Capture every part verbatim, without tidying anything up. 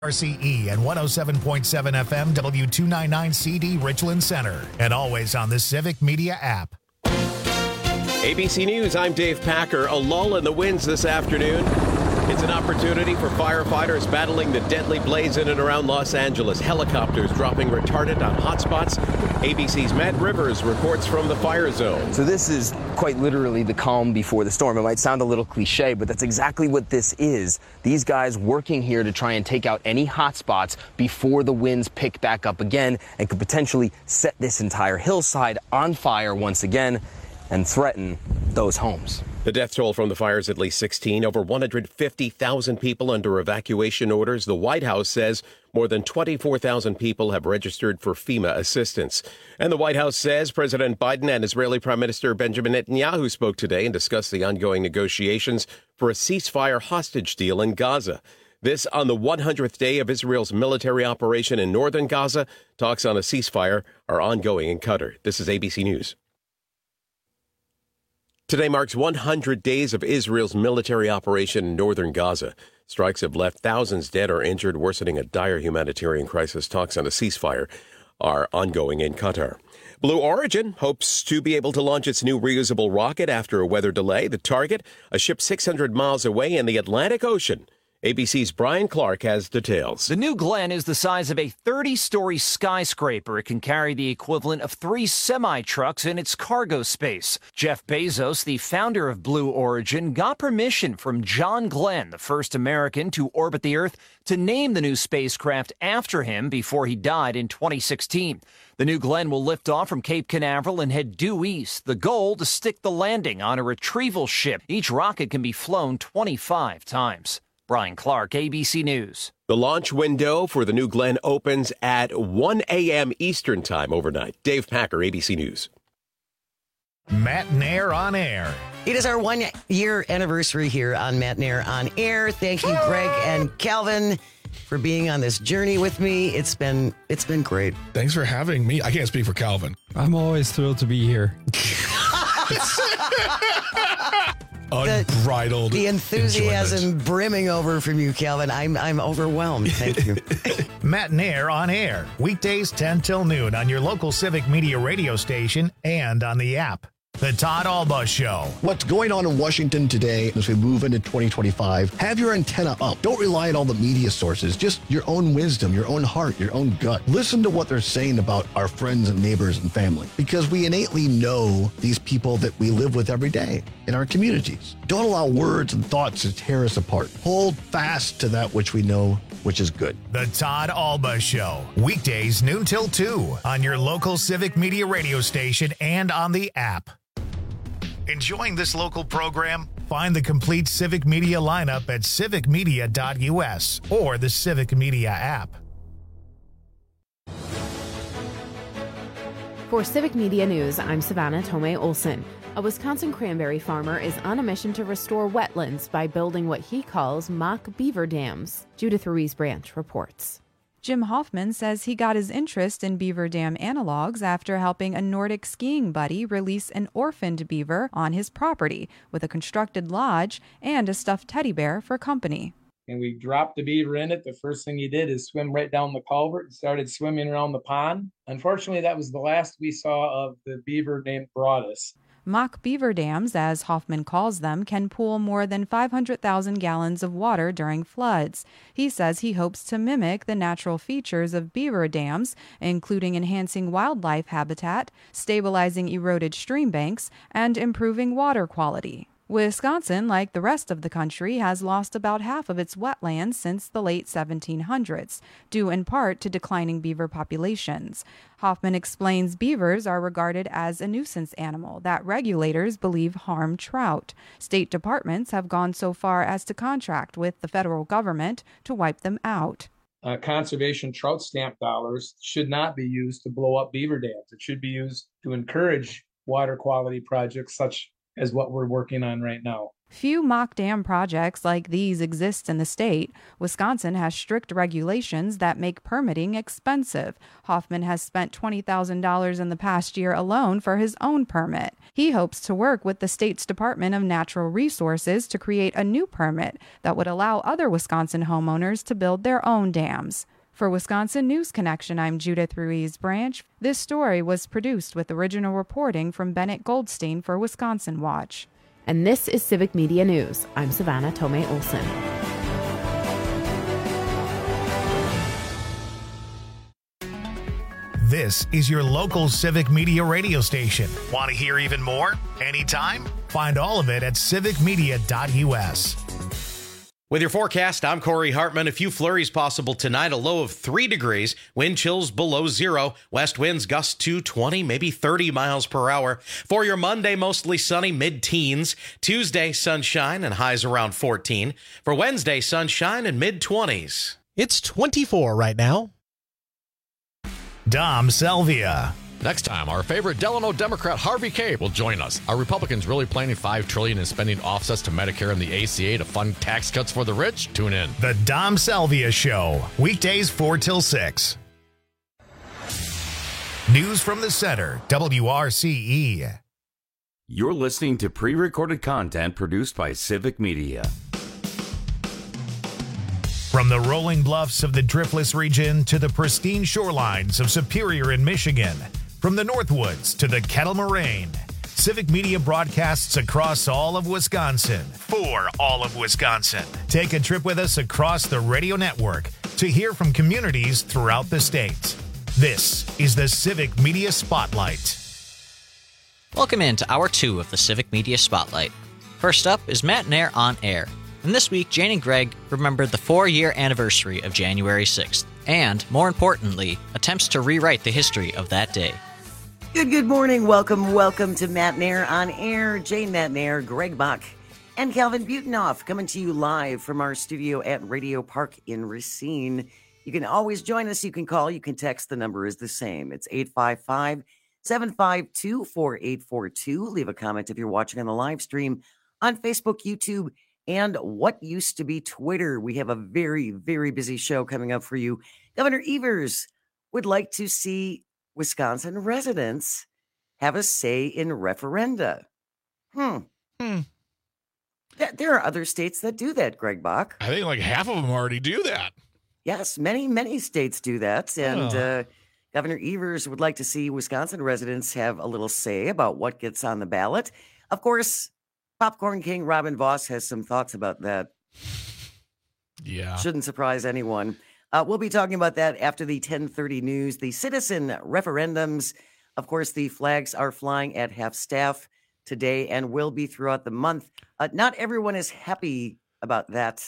R C E and one oh seven point seven F M W two ninety-nine C D Richland Center, and always on the Civic Media app. A B C News, I'm Dave Packer. A lull in the winds this afternoon. It's an opportunity for firefighters battling the deadly blaze in and around Los Angeles. Helicopters dropping retardant on hotspots. A B C's Matt Rivers reports from the fire zone. So this is quite literally the calm before the storm. It might sound a little cliche, but that's exactly what this is. These guys working here to try and take out any hotspots before the winds pick back up again and could potentially set this entire hillside on fire once again and threaten those homes. The death toll from the fire is at least sixteen. Over one hundred fifty thousand people under evacuation orders. The White House says more than twenty-four thousand people have registered for FEMA assistance. And the White House says President Biden and Israeli Prime Minister Benjamin Netanyahu spoke today and discussed the ongoing negotiations for a ceasefire hostage deal in Gaza. This on the one hundredth day of Israel's military operation in northern Gaza. Talks on a ceasefire are ongoing in Qatar. This is A B C News. Today marks one hundred days of Israel's military operation in northern Gaza. Strikes have left thousands dead or injured, worsening a dire humanitarian crisis. Talks on a ceasefire are ongoing in Qatar. Blue Origin hopes to be able to launch its new reusable rocket after a weather delay. The target, a ship six hundred miles away in the Atlantic Ocean. A B C's Brian Clark has details. The New Glenn is the size of a thirty-story skyscraper. It can carry the equivalent of three semi-trucks in its cargo space. Jeff Bezos, the founder of Blue Origin, got permission from John Glenn, the first American to orbit the Earth, to name the new spacecraft after him before he died in twenty sixteen. The New Glenn will lift off from Cape Canaveral and head due east. The goal, to stick the landing on a retrieval ship. Each rocket can be flown twenty-five times. Brian Clark, A B C News. The launch window for the New Glenn opens at one a.m. Eastern Time overnight. Dave Packer, A B C News. Matt Nair on air. It is our one-year anniversary here on Matt Nair on air. Thank you, Greg and Calvin, for being on this journey with me. It's been it's been great. Thanks for having me. I can't speak for Calvin. I'm always thrilled to be here. Unbridled. The, the enthusiasm enjoyment. brimming over from you, Calvin. I'm I'm overwhelmed. Thank you. Matt Nair on air. Weekdays ten till noon on your local Civic Media radio station and on the app. The Todd Alba Show. What's going on in Washington today as we move into twenty twenty-five? Have your antenna up. Don't rely on all the media sources. Just your own wisdom, your own heart, your own gut. Listen to what they're saying about our friends and neighbors and family, because we innately know these people that we live with every day in our communities. Don't allow words and thoughts to tear us apart. Hold fast to that which we know, which is good. The Todd Alba Show. Weekdays noon till two on your local Civic Media radio station and on the app. Enjoying this local program? Find the complete Civic Media lineup at civic media dot u s or the Civic Media app. For Civic Media News, I'm Savannah Tomei Olson. A Wisconsin cranberry farmer is on a mission to restore wetlands by building what he calls mock beaver dams. Judith Ruiz Branch reports. Jim Hoffman says he got his interest in beaver dam analogs after helping a Nordic skiing buddy release an orphaned beaver on his property with a constructed lodge and a stuffed teddy bear for company. And we dropped the beaver in it. The first thing he did is swim right down the culvert and started swimming around the pond. Unfortunately, that was the last we saw of the beaver named Broadus. Mock beaver dams, as Hoffman calls them, can pool more than five hundred thousand gallons of water during floods. He says he hopes to mimic the natural features of beaver dams, including enhancing wildlife habitat, stabilizing eroded stream banks, and improving water quality. Wisconsin, like the rest of the country, has lost about half of its wetlands since the late seventeen hundreds, due in part to declining beaver populations. Hoffman explains beavers are regarded as a nuisance animal that regulators believe harm trout. State departments have gone so far as to contract with the federal government to wipe them out. Uh, conservation trout stamp dollars should not be used to blow up beaver dams. It should be used to encourage water quality projects such as what we're working on right now. Few mock dam projects like these exist in the state. Wisconsin has strict regulations that make permitting expensive. Hoffman has spent twenty thousand dollars in the past year alone for his own permit. He hopes to work with the state's Department of Natural Resources to create a new permit that would allow other Wisconsin homeowners to build their own dams. For Wisconsin News Connection, I'm Judith Ruiz Branch. This story was produced with original reporting from Bennett Goldstein for Wisconsin Watch. And this is Civic Media News. I'm Savannah Tomei Olson. This is your local Civic Media radio station. Want to hear even more? Anytime? Find all of it at civic media dot u s. With your forecast, I'm Corey Hartman. A few flurries possible tonight, a low of three degrees, wind chills below zero, west winds gust to twenty, maybe thirty miles per hour. For your Monday, mostly sunny, mid-teens. Tuesday, sunshine and highs around fourteen. For Wednesday, sunshine and mid-twenties. It's twenty-four right now. Dom Salvia. Next time, our favorite Delano Democrat Harvey Kaye will join us. Are Republicans really planning five trillion dollars in spending offsets to Medicare and the A C A to fund tax cuts for the rich? Tune in. The Dom Salvia Show, weekdays four till six. News from the Center, W R C E. You're listening to pre-recorded content produced by Civic Media. From the rolling bluffs of the Driftless region to the pristine shorelines of Superior in Michigan, from the Northwoods to the Kettle Moraine, Civic Media broadcasts across all of Wisconsin for all of Wisconsin. Take a trip with us across the radio network to hear from communities throughout the state. This is the Civic Media Spotlight. Welcome in to Hour two of the Civic Media Spotlight. First up is Matt Nair on Air. And this week, Jane and Greg remembered the four-year anniversary of January sixth, and, more importantly, attempts to rewrite the history of that day. Good, good morning. Welcome, welcome to Matt Nair on Air. Jane Matt Nair, Greg Bach, and Calvin Butenoff coming to you live from our studio at Radio Park in Racine. You can always join us. You can call. You can text. The number is the same. It's eight five five, seven five two, four eight four two. Leave a comment if you're watching on the live stream on Facebook, YouTube, and what used to be Twitter. We have a very, very busy show coming up for you. Governor Evers would like to see Wisconsin residents have a say in referenda. Hmm. Hmm. Th- there are other states that do that, Greg Bach. I think like half of them already do that. Yes, many, many states do that. And oh. uh, Governor Evers would like to see Wisconsin residents have a little say about what gets on the ballot. Of course, Popcorn King Robin Voss has some thoughts about that. Yeah. Shouldn't surprise anyone. Uh, we'll be talking about that after the ten thirty news. The citizen referendums. Of course, the flags are flying at half staff today and will be throughout the month. Uh, not everyone is happy about that.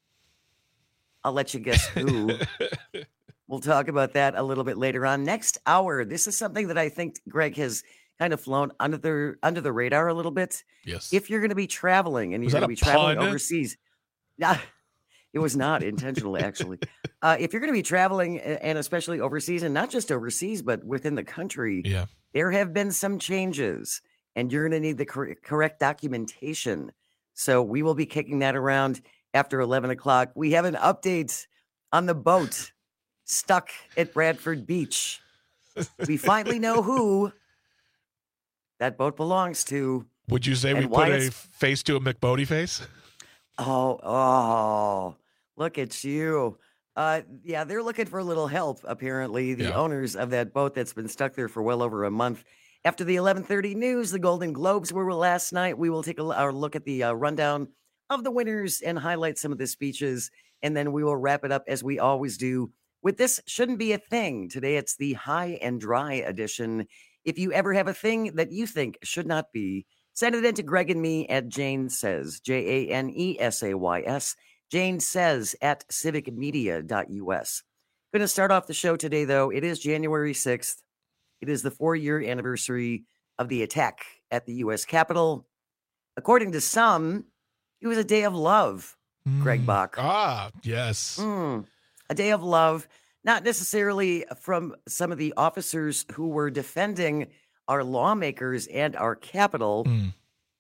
I'll let you guess who. We'll talk about that a little bit later on. Next hour, this is something that I think Greg has kind of flown under the under the radar a little bit. Yes. If you're going to be traveling and you're going to be traveling pun? overseas. Nah, it was not intentional, actually. Uh, if you're going to be traveling, and especially overseas, and not just overseas, but within the country, yeah. there have been some changes, and you're going to need the cor- correct documentation. So we will be kicking that around after eleven o'clock. We have an update on the boat stuck at Bradford Beach. We finally know who that boat belongs to. Would you say we put a face to a McBodie face? Oh, oh, look at you. Uh, yeah, they're looking for a little help, apparently, the yeah. owners of that boat that's been stuck there for well over a month. After the eleven thirty news, the Golden Globes were last night. We will take a, a look at the uh, rundown of the winners and highlight some of the speeches, and then we will wrap it up as we always do with This Shouldn't Be a Thing. Today, it's the high and dry edition. If you ever have a thing that you think should not be, send it in to Greg and me at Jane Says, J A N E S A Y S, Jane Says at civic media dot u s. Going to start off the show today, though. It is January sixth. It is the four-year anniversary of the attack at the U S Capitol. According to some, it was a day of love, mm. Greg Bach. Ah, yes. Mm. A day of love, not necessarily from some of the officers who were defending our lawmakers and our Capitol, mm.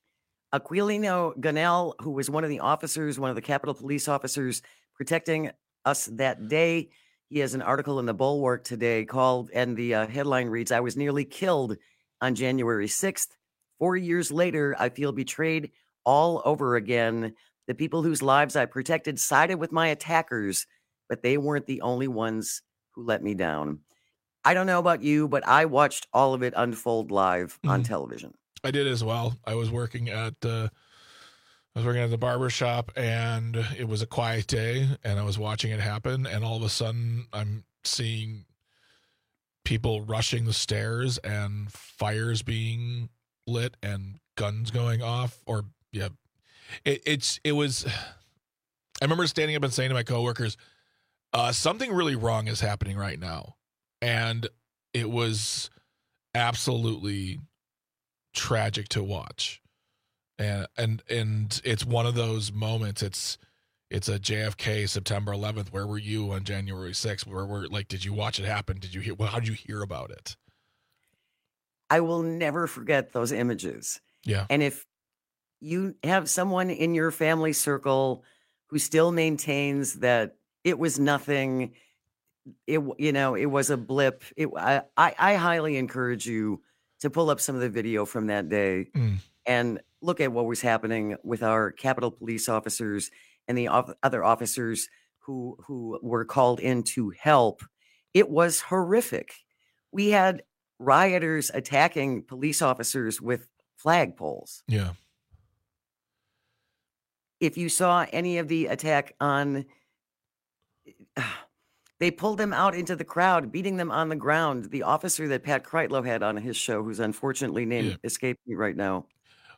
Aquilino Gonell, who was one of the officers, one of the Capitol Police officers protecting us that day. He has an article in the Bulwark today called, and the uh, headline reads, "I was nearly killed on January sixth. Four years later, I feel betrayed all over again. The people whose lives I protected sided with my attackers, but they weren't the only ones who let me down." I don't know about you, but I watched all of it unfold live on Mhm. television. I did as well. I was working at uh, I was working at the barber shop, and it was a quiet day, and I was watching it happen, and all of a sudden I'm seeing people rushing the stairs and fires being lit and guns going off. Or yeah, it, it's it was. I remember standing up and saying to my coworkers, uh, "Something really wrong is happening right now," and it was absolutely tragic to watch. And and and it's one of those moments. It's it's a J F K September eleventh. Where were you on January sixth? Where were like, did you watch it happen? Did you hear? Well, how did you hear about it? I will never forget those images. Yeah. And if you have someone in your family circle who still maintains that it was nothing, it you know it was a blip, it I I, I highly encourage you to pull up some of the video from that day Mm. and look at what was happening with our Capitol Police officers and the off- other officers who who were called in to help. It was horrific. We had rioters attacking police officers with flagpoles. Yeah. If you saw any of the attack on, they pulled them out into the crowd, beating them on the ground. The officer that Pat Kreitlow had on his show, who's unfortunately named Yeah. escaped me right now.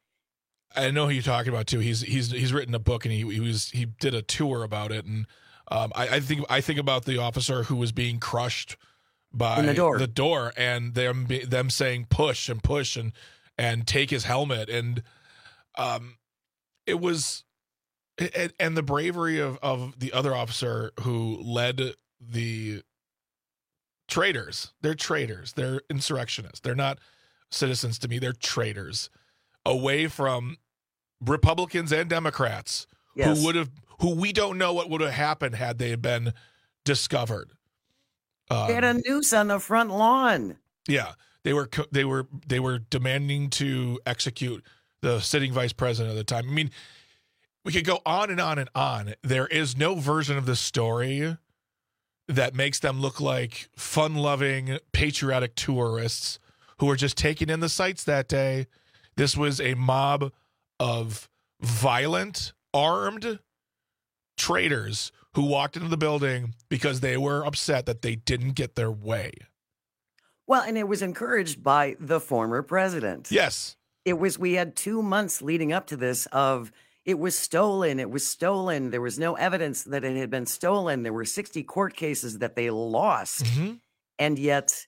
I know who you're talking about too. He's he's he's written a book, and he he was he did a tour about it. And um, I, I think I think about the officer who was being crushed by In the door. the door, and them be- them saying push and push and and take his helmet, and um, it was and, and the bravery of of the other officer who led the traitors. They're traitors. They're insurrectionists. They're not citizens to me. They're traitors. Away from Republicans and Democrats Yes. who would have, who we don't know what would have happened had they been discovered. They had a Um, noose on the front lawn. yeah, they were co- they were they were demanding to execute the sitting vice president at the time. I mean, we could go on and on and on. There is no version of this story that makes them look like fun-loving, patriotic tourists who are just taking in the sights that day. This was a mob of violent, armed traitors who walked into the building because they were upset that they didn't get their way. Well, and it was encouraged by the former president. Yes. It was, we had two months leading up to this of it was stolen, it was stolen. There was no evidence that it had been stolen. There were sixty court cases that they lost. Mm-hmm. And yet,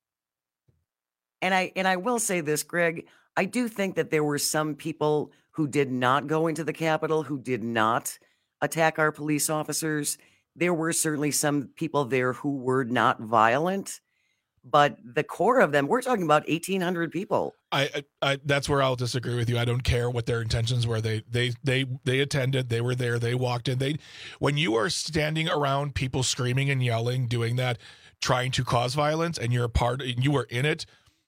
and I and I will say this, Greg, I do think that there were some people who did not go into the Capitol, who did not attack our police officers. There were certainly some people there who were not violent, but the core of them, we're talking about eighteen hundred people. I, I, I that's where I'll disagree with you. I don't care what their intentions were. They, they, they, they attended. They were there. They walked in. They, when you are standing around people screaming and yelling, doing that, trying to cause violence, and you're a part, and you are in it,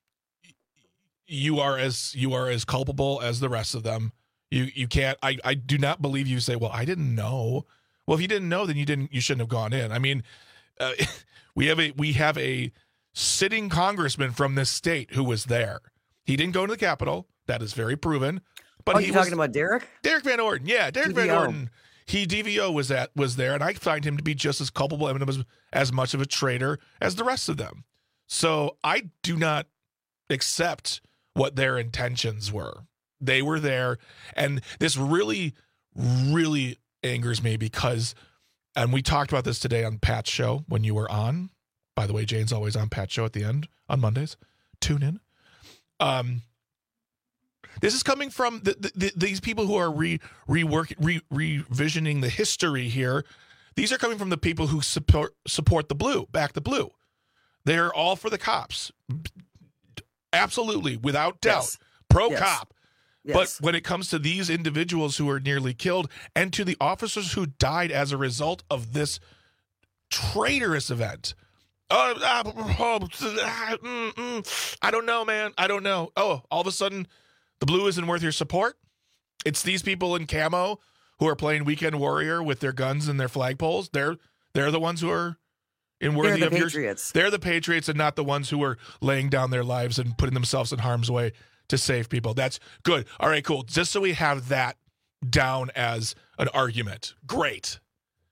you are as you are as culpable as the rest of them. You, you can't. I, I do not believe you say, well, I didn't know. Well, if you didn't know, then you didn't. You shouldn't have gone in. I mean, uh, we have a we have a sitting congressman from this state who was there. He didn't go to the Capitol. That is very proven. But Oh, he you're was, talking about Derek? Derek Van Orden. Yeah, Derek D V O. Van Orden. He D V O was at was there, and I find him to be just as culpable and as, as much of a traitor as the rest of them. So I do not accept what their intentions were. They were there, and this really, really angers me because, and we talked about this today on Pat's show when you were on. By the way, Jane's always on Pat's show at the end on Mondays. Tune in. Um, this is coming from the, the, the, these people who are re rework re, revisioning the history here. These are coming from the people who support support the blue, back the blue. They're all for the cops, absolutely, without doubt. Yes. Pro Yes. cop. Yes. But when it comes to these individuals who are nearly killed and to the officers who died as a result of this traitorous event, uh, uh, uh, mm, mm, I don't know, man. I don't know. Oh, all of a sudden, the blue isn't worth your support? It's these people in camo who are playing Weekend Warrior with their guns and their flagpoles. They're they're the ones who are in worthy they're the of Patriots. Your, they're the Patriots and not the ones who are laying down their lives and putting themselves in harm's way to save people. That's good. All right, cool. Just so we have that down as an argument. Great.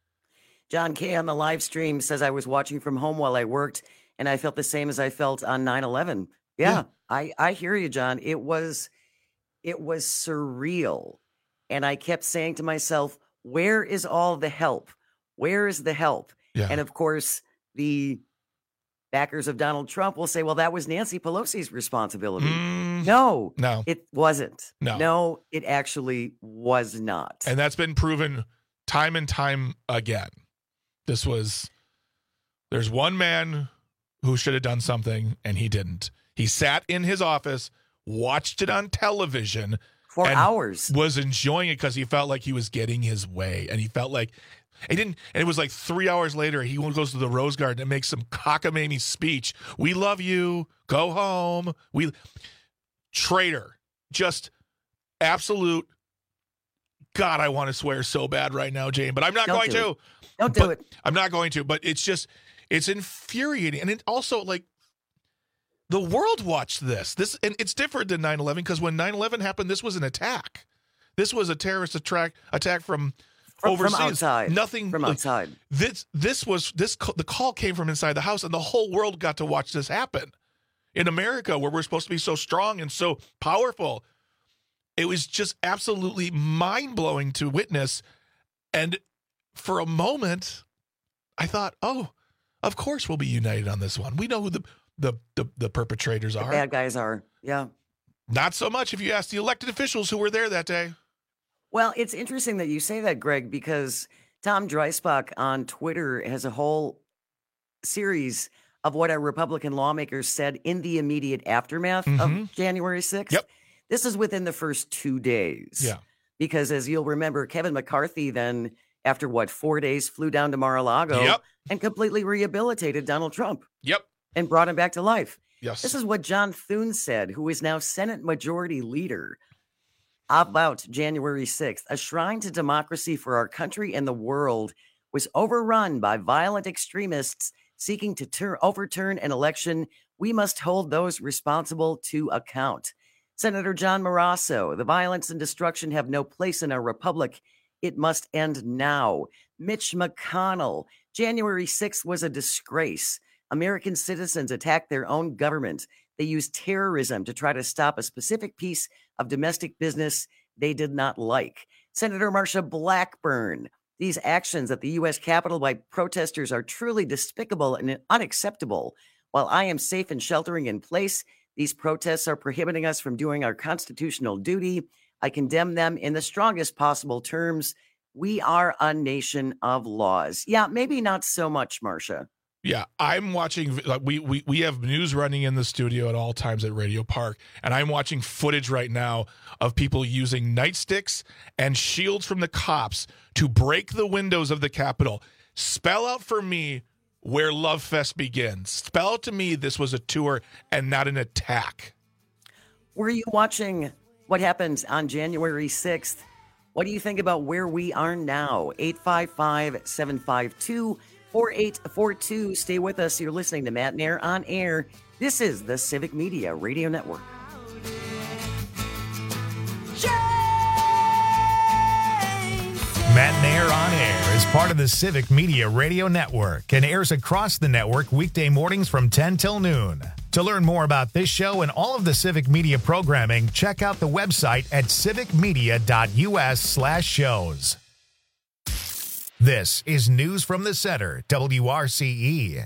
John K. on the live stream says, I was watching from home while I worked, and I felt the same as I felt on nine eleven. Yeah, yeah. I, I hear you, John. It was, it was surreal. And I kept saying to myself, where is all the help? Where is the help? Yeah. And of course, the backers of Donald Trump will say, well, that was Nancy Pelosi's responsibility. Mm, no, no, it wasn't. No, no, it actually was not. And that's been proven time and time again. This was, there's one man who should have done something and he didn't. He sat in his office, watched it on television for hours, was enjoying it because he felt like he was getting his way. And he felt like he didn't. And it was like three hours later, he goes to the Rose Garden and makes some cockamamie speech. We love you. Go home. We traitor. Just absolute. God, I want to swear so bad right now, Jane, but I'm not Don't going do to. It. Don't do but it. I'm not going to, but it's just, it's infuriating. And it also, like, the world watched this. This and it's different than nine eleven because when nine eleven happened, this was an attack. This was a terrorist attack attack from, from overseas. From outside. Nothing from like, outside. This this was this the call came from inside the house, and the whole world got to watch this happen. In America, where we're supposed to be so strong and so powerful, it was just absolutely mind-blowing to witness. And for a moment, I thought, oh, of course we'll be united on this one. We know who the the the, the perpetrators the are. Bad guys are. Yeah. Not so much if you ask the elected officials who were there that day. Well, it's interesting that you say that, Greg, because Tom Dreisbach on Twitter has a whole series of what our Republican lawmakers said in the immediate aftermath mm-hmm. of January sixth. Yep. This is within the first two days. Yeah. Because as you'll remember, Kevin McCarthy then, after what, four days, flew down to Mar-a-Lago yep. and completely rehabilitated Donald Trump. Yep. And brought him back to life. Yes. This is what John Thune said, who is now Senate Majority Leader, about January sixth. A shrine to democracy for our country and the world was overrun by violent extremists seeking to tur- overturn an election. We must hold those responsible to account. Senator John Morasso, the violence and destruction have no place in our republic. It must end now. Mitch McConnell, January sixth was a disgrace. American citizens attacked their own government. They used terrorism to try to stop a specific piece of domestic business they did not like. Senator Marsha Blackburn, these actions at the U S Capitol by protesters are truly despicable and unacceptable. While I am safe and sheltering in place, these protests are prohibiting us from doing our constitutional duty. I condemn them in the strongest possible terms. We are a nation of laws. Yeah, maybe not so much, Marsha. Yeah, I'm watching. Like we we we have news running in the studio at all times at Radio Park, and I'm watching footage right now of people using nightsticks and shields from the cops to break the windows of the Capitol. Spell out for me where Love Fest begins. Spell out to me this was a tour and not an attack. Were you watching what happened on January sixth? What do you think about where we are now? eight five five, seven five two, four eight four two. Stay with us. You're listening to Matt Nair on Air. This is the Civic Media Radio Network. Matt Nair on Air is part of the Civic Media Radio Network and airs across the network weekday mornings from ten till noon. To learn more about this show and all of the Civic Media programming, check out the website at civicmedia.us slash shows. This is News from the Center, W R C E.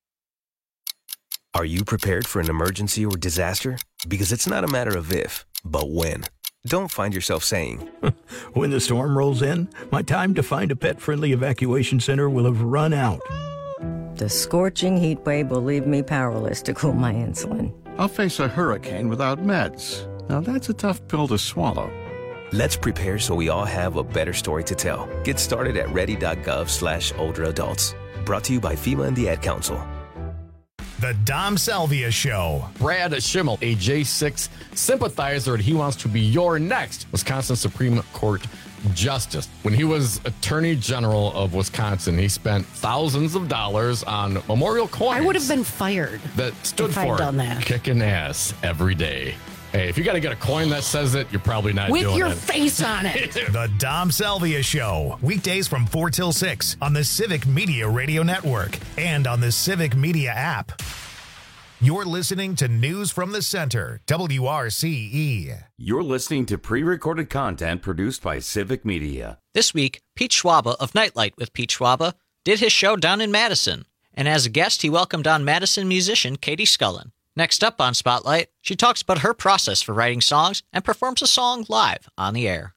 Are you prepared for an emergency or disaster? Because it's not a matter of if, but when. Don't find yourself saying, when the storm rolls in, my time to find a pet-friendly evacuation center will have run out. The scorching heat wave will leave me powerless to cool my insulin. I'll face a hurricane without meds. Now that's a tough pill to swallow. Let's prepare so we all have a better story to tell. Get started at ready.gov slash older adults. Brought to you by FEMA and the Ad Council. The Dom Salvia Show. Brad Schimmel, a J six sympathizer, and he wants to be your next Wisconsin Supreme Court Justice. When he was Attorney General of Wisconsin, he spent thousands of dollars on memorial coins. I would have been fired that stood if for I'd done that. kicking ass every day. Hey, if you got to get a coin that says it, you're probably not With doing it. your face on it. The Dom Salvia Show. Weekdays from four till six on the Civic Media Radio Network and on the Civic Media app. You're listening to News from the Center, W R C E. You're listening to pre-recorded content produced by Civic Media. This week, Pete Schwaba of Nightlight with Pete Schwaba did his show down in Madison. And as a guest, he welcomed on Madison musician Katie Scullin. Next up on Spotlight, she talks about her process for writing songs and performs a song live on the air.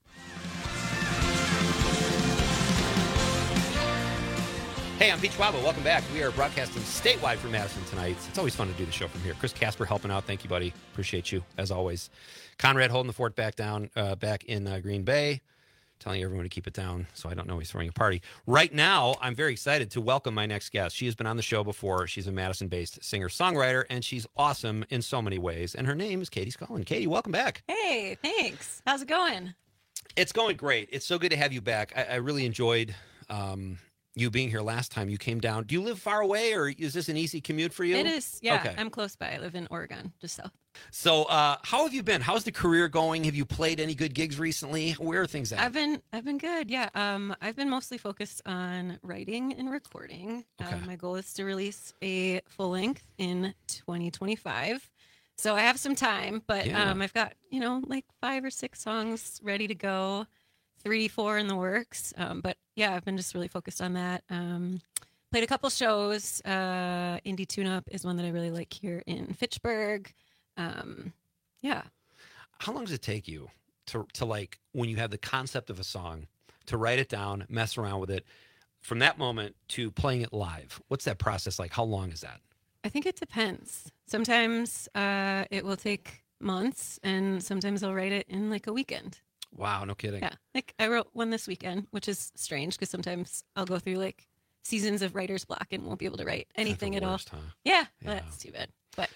Hey, I'm Pete Schwaba. Welcome back. We are broadcasting statewide from Madison tonight. It's always fun to do the show from here. Chris Casper helping out. Thank you, buddy. Appreciate you, as always. Conrad holding the fort back down, uh, back in uh, Green Bay, telling everyone to keep it down, so I don't know he's throwing a party. Right now, I'm very excited to welcome my next guest. She has been on the show before. She's a Madison-based singer-songwriter, and she's awesome in so many ways. And her name is Katie Scullin. Katie, welcome back. Hey, thanks. How's it going? It's going great. It's so good to have you back. I, I really enjoyed um, you being here last time you came down. Do you live far away, or is this an easy commute for you? It is, yeah. Okay. I'm close by. I live in Oregon, just south. So uh, how have you been? How's the career going? Have you played any good gigs recently? Where are things at? I've been I've been good, yeah. Um, I've been mostly focused on writing and recording. Okay. Um, my goal is to release a full length in twenty twenty-five. So I have some time, but Yeah. um, I've got, you know, like five or six songs ready to go, three, four in the works. Um, but yeah, I've been just really focused on that. Um, played a couple shows. Uh, Indie Tune Up is one that I really like here in Fitchburg. Um, yeah. How long does it take you to, to like, when you have the concept of a song, to write it down, mess around with it, from that moment to playing it live? What's that process like? How long is that? I think it depends. Sometimes uh, it will take months, and sometimes I'll write it in like a weekend. Wow, no kidding. Yeah. Like I wrote one this weekend, which is strange because sometimes I'll go through like seasons of writer's block and won't be able to write anything at worst, all. huh? Yeah, Yeah. That's too bad. But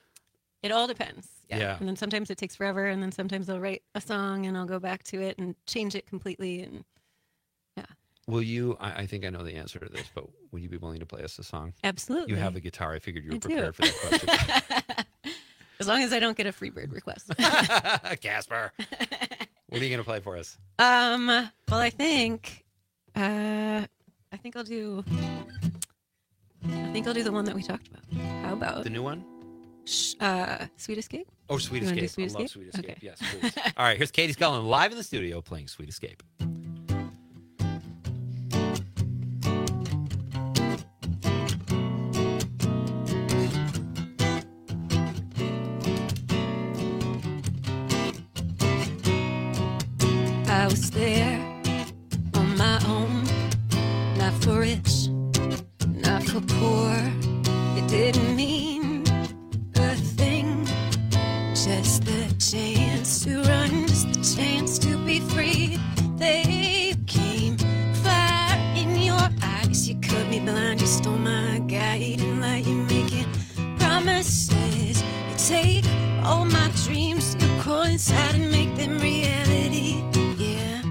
it all depends. Yeah. Yeah. And then sometimes it takes forever, and then sometimes I'll write a song and I'll go back to it and change it completely. And Will you, I, I think I know the answer to this, but would you be willing to play us a song? Absolutely. You have a guitar. I figured you were I do. prepared for that question. as long as I don't get a Freebird request. Casper. What are you going to play for us? Um. Well, I think, uh, I think I'll do. I think I'll do the one that we talked about. How about The new one? sh- uh, Sweet Escape? Oh, Sweet You wanna do Escape. Sweet I love Escape? Sweet Escape. Okay. Yes, please. All right, here's Katie Scullin live in the studio playing Sweet Escape. I was there on my own, not for rich, not for poor. It didn't mean a thing, just the chance to run, just the chance to be free. They came fire in your eyes, you cut me blind, you stole my guiding light. You're making promises, you take all my dreams, you crawl inside and make them reality. Yeah.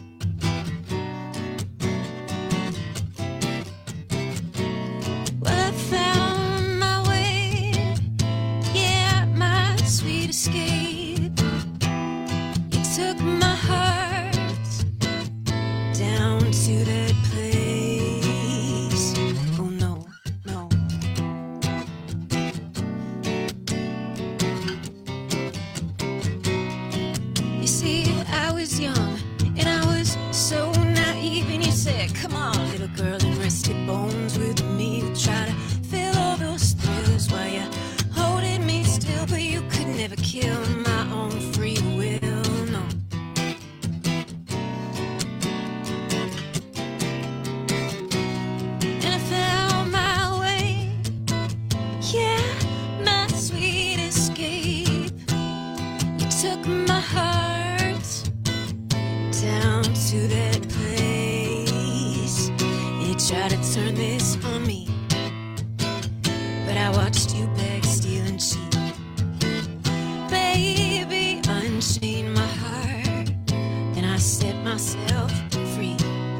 Well, I found my way, yeah, my sweet escape. You took my heart down to that place. Oh no, no. I watched you beg, steal, and cheat. Baby, unchain my heart, and I set myself free.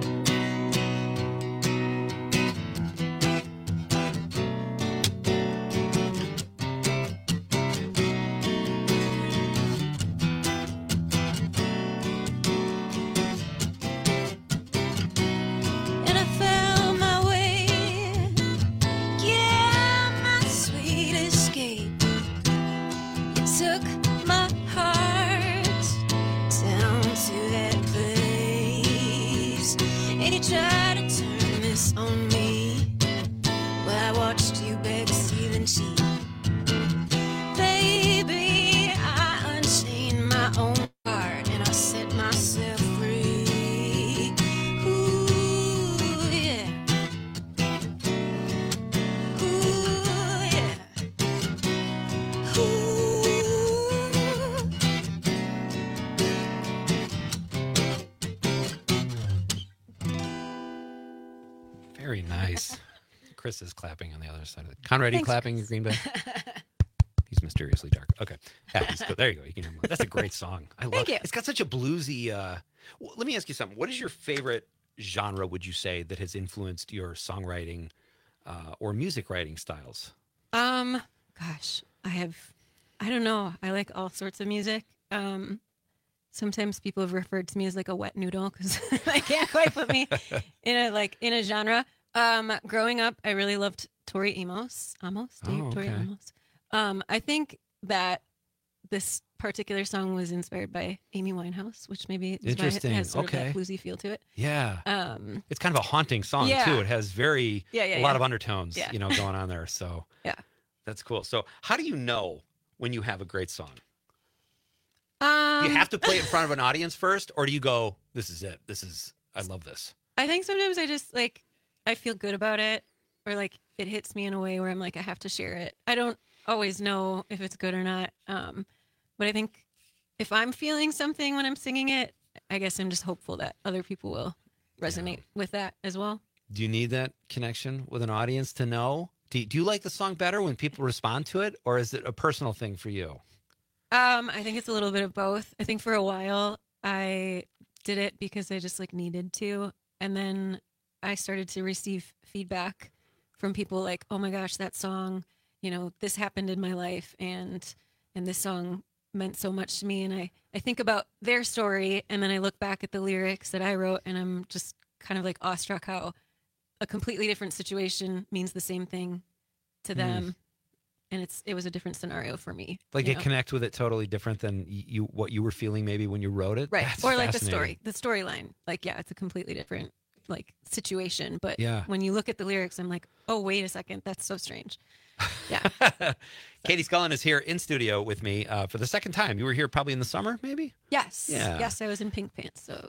Very nice. Chris is clapping on the other side of it. Conrad, you clapping Chris. Green Bay? He's mysteriously dark. Okay. Yeah, he's good. There you go. You can hear more. That's a great song. I love Thank you. It's got such a bluesy. Uh... Well, let me ask you something. What is your favorite genre, would you say, that has influenced your songwriting uh, or music writing styles? Um, gosh, I have, I don't know. I like all sorts of music. Um, sometimes people have referred to me as like a wet noodle because I can't quite put me in a like in a genre. Um, growing up, I really loved Tori Amos. Amos, Dave, Oh, Tori okay. Amos. Um, I think that this particular song was inspired by Amy Winehouse, which maybe is why it Interesting. has sort Okay. of that bluesy feel to it. Yeah. Um, It's kind of a haunting song, Yeah. too. It has very, Yeah, yeah, a lot yeah. of undertones, Yeah. you know, going on there. So yeah. that's cool. So how do you know when you have a great song? Um, Do you have to play it in front of an audience first, or do you go, this is it. This is, I love this. I think sometimes I just like I feel good about it, or like it hits me in a way where I'm like I have to share it. I don't always know if it's good or not, um, but I think if I'm feeling something when I'm singing it, I guess I'm just hopeful that other people will resonate with that as well. Do you need that connection with an audience to know? Do you, do you like the song better when people respond to it, or is it a personal thing for you? Um, I think it's a little bit of both. I think for a while I did it because I just like needed to, and then I started to receive feedback from people like, "Oh my gosh, that song, you know, this happened in my life, and and this song meant so much to me." And I I think about their story, and then I look back at the lyrics that I wrote, and I'm just kind of like awestruck how a completely different situation means the same thing to them. Mm. And it's it was a different scenario for me. Like you you know? connect with it totally different than y- you what you were feeling maybe when you wrote it? Right. That's or like the fascinating. story, the storyline. Like, yeah, it's a completely different like situation. But Yeah. when you look at the lyrics, I'm like, oh, wait a second. That's so strange. Yeah. Katie Scullin is here in studio with me uh, for the second time. You were here probably in the summer, maybe? Yes. Yeah. Yes, I was in pink pants. So,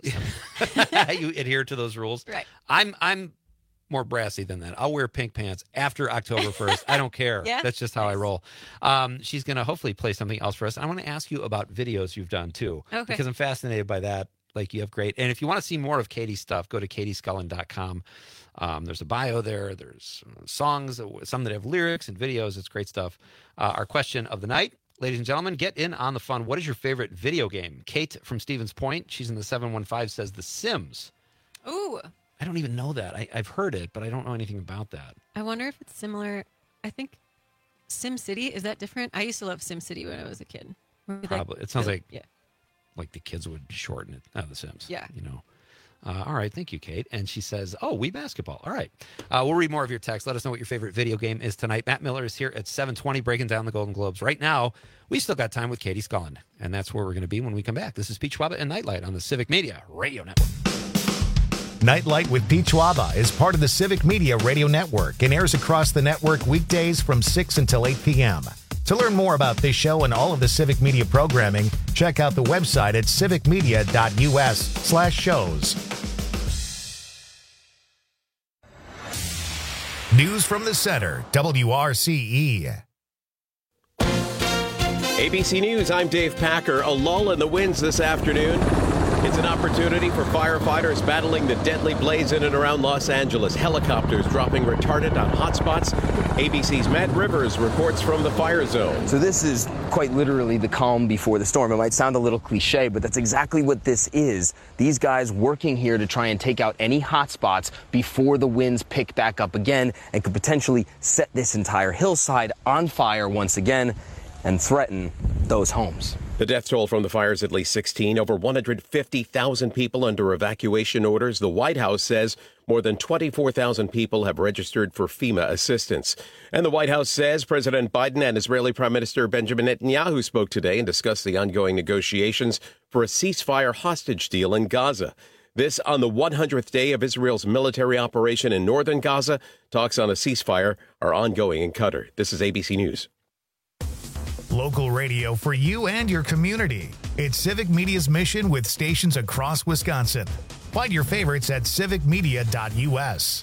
You adhere to those rules. Right. I'm I'm more brassy than that. I'll wear pink pants after October first. I don't care. Yeah? That's just how I roll. Um, she's going to hopefully play something else for us. I want to ask you about videos you've done too. Okay. Because I'm fascinated by that. Like you have great. And if you want to see more of Katie's stuff, go to katie scullin dot com. Um, there's a bio there. There's songs, some that have lyrics and videos. It's great stuff. Uh, our question of the night, ladies and gentlemen, get in on the fun. What is your favorite video game? Kate from Stevens Point, she's in the seven one five, says The Sims. ooh, I don't even know that. I, I've heard it, but I don't know anything about that. I wonder if it's similar. I think Sim City, is that different? I used to love Sim City when I was a kid. Like, Probably. It sounds the- like yeah. like the kids would shorten it. Oh, The Sims. Yeah. You know. Uh, all right. Thank you, Kate. And she says, oh, we basketball. All right. Uh, we'll read more of your text. Let us know what your favorite video game is tonight. Matt Miller is here at seven twenty breaking down the Golden Globes. Right now, we still got time with Katie Scullin, and that's where we're going to be when we come back. This is Pete Schwaba and Nightlight on the Civic Media Radio Network. Nightlight with Pete Schwaba is part of the Civic Media Radio Network and airs across the network weekdays from six until eight p.m. To learn more about this show and all of the Civic Media programming, check out the website at civicmedia.us slash shows. News from the center, W R C E. A B C News, I'm Dave Packer. A lull in the winds this afternoon. It's an opportunity for firefighters battling the deadly blaze in and around Los Angeles. Helicopters dropping retardant on hotspots. A B C's Matt Rivers reports from the fire zone. So this is quite literally the calm before the storm. It might sound a little cliche, but that's exactly what this is. These guys working here to try and take out any hotspots before the winds pick back up again and could potentially set this entire hillside on fire once again and threaten those homes. The death toll from the fire is at least sixteen. Over one hundred fifty thousand people under evacuation orders. The White House says more than twenty-four thousand people have registered for FEMA assistance. And the White House says President Biden and Israeli Prime Minister Benjamin Netanyahu spoke today and discussed the ongoing negotiations for a ceasefire hostage deal in Gaza. This on the one hundredth day of Israel's military operation in northern Gaza. Talks on a ceasefire are ongoing in Qatar. This is A B C News. Local radio for you and your community. It's Civic Media's mission with stations across Wisconsin. Find your favorites at civic media dot U S.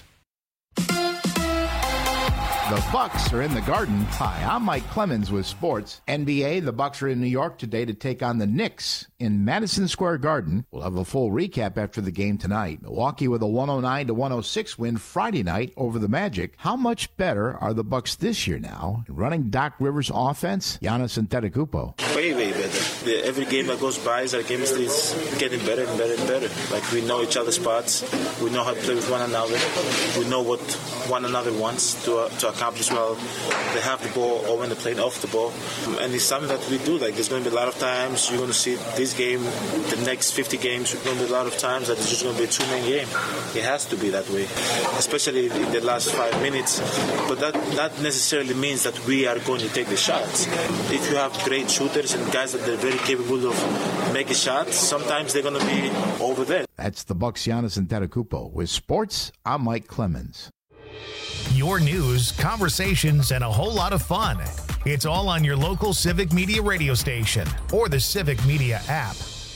The Bucks are in the Garden. Hi, I'm Mike Clemens with sports. N B A, the Bucks are in New York today to take on the Knicks in Madison Square Garden. We'll have a full recap after the game tonight. Milwaukee with a one oh nine to one oh six win Friday night over the Magic. How much better are the Bucks this year now? Running Doc Rivers' offense, Giannis Antetokounmpo. Way, way better. The, every game that goes by, our chemistry is getting better and better and better. Like, we know each other's spots. We know how to play with one another. We know what one another wants to uh, to accomplish well. They have the ball or when they're playing off the ball. And it's something that we do. Like, there's going to be a lot of times you're going to see this game, the next fifty games, there's going to be a lot of times that it's just going to be a two-man game. It has to be that way, especially in the last five minutes. But that not necessarily means that we are going to take the shots. If you have great shooters and guys that are very capable of making shots, sometimes they're going to be over there. That's the Bucks' Giannis Antetokounmpo. With sports, I'm Mike Clemens. Your news, conversations, and a whole lot of fun. It's all on your local Civic Media radio station or the Civic Media app.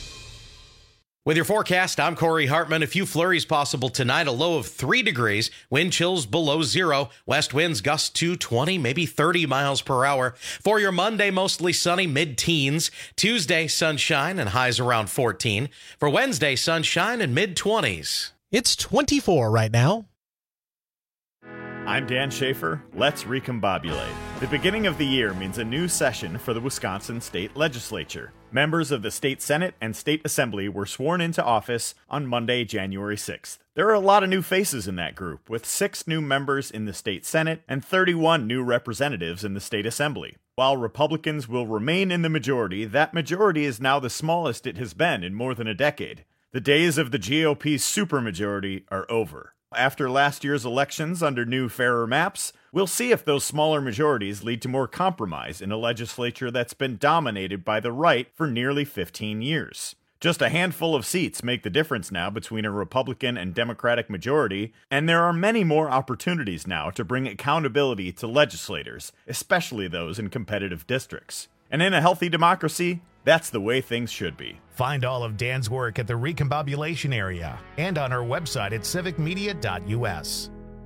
With your forecast, I'm Corey Hartman. A few flurries possible tonight, a low of three degrees, wind chills below zero, west winds gusts to twenty, maybe thirty miles per hour. For your Monday, mostly sunny, mid-teens. Tuesday, sunshine and highs around fourteen. For Wednesday, sunshine and mid-twenties. It's twenty-four right now. I'm Dan Schaefer. Let's recombobulate. The beginning of the year means a new session for the Wisconsin State Legislature. Members of the State Senate and State Assembly were sworn into office on Monday, January sixth. There are a lot of new faces in that group, with six new members in the State Senate and thirty-one new representatives in the State Assembly. While Republicans will remain in the majority, that majority is now the smallest it has been in more than a decade. The days of the G O P's supermajority are over. After last year's elections under new, fairer maps, we'll see if those smaller majorities lead to more compromise in a legislature that's been dominated by the right for nearly fifteen years. Just a handful of seats make the difference now between a Republican and Democratic majority, and there are many more opportunities now to bring accountability to legislators, especially those in competitive districts. And in a healthy democracy, that's the way things should be. Find all of Dan's work at the Recombobulation area and on our website at civic media dot U S.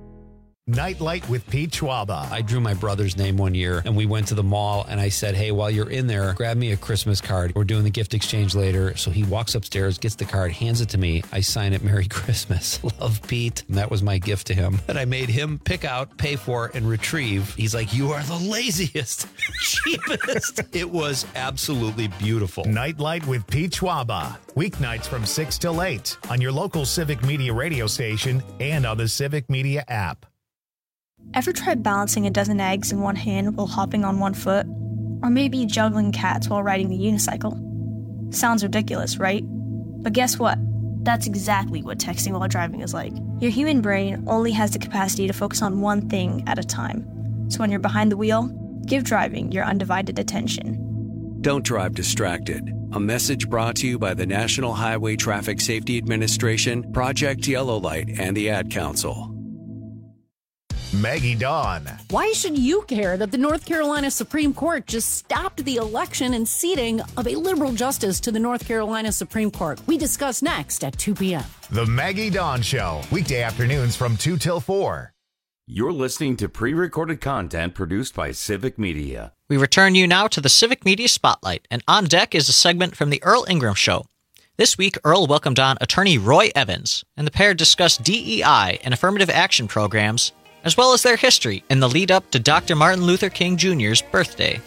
Nightlight with Pete Schwaba. I drew my brother's name one year and we went to the mall and I said, hey, while you're in there, grab me a Christmas card. We're doing the gift exchange later. So he walks upstairs, gets the card, hands it to me. I sign it, Merry Christmas. Love, Pete. And that was my gift to him that I made him pick out, pay for, and retrieve. He's like, you are the laziest, cheapest. It was absolutely beautiful. Nightlight with Pete Schwaba. Weeknights from six till eight on your local Civic Media radio station and on the Civic Media app. Ever tried balancing a dozen eggs in one hand while hopping on one foot? Or maybe juggling cats while riding the unicycle? Sounds ridiculous, right? But guess what? That's exactly what texting while driving is like. Your human brain only has the capacity to focus on one thing at a time. So when you're behind the wheel, give driving your undivided attention. Don't drive distracted. A message brought to you by the National Highway Traffic Safety Administration, Project Yellow Light, and the Ad Council. Maggie Dawn. Why should you care that the North Carolina Supreme Court just stopped the election and seating of a liberal justice to the North Carolina Supreme Court? We discuss next at two p.m. The Maggie Dawn Show, weekday afternoons from two till four. You're listening to pre-recorded content produced by Civic Media. We return you now to the Civic Media Spotlight, and on deck is a segment from the Earl Ingram Show. This week, Earl welcomed on attorney Roy Evans, and the pair discussed D E I and affirmative action programs, as well as their history in the lead up to Doctor Martin Luther King Junior's birthday.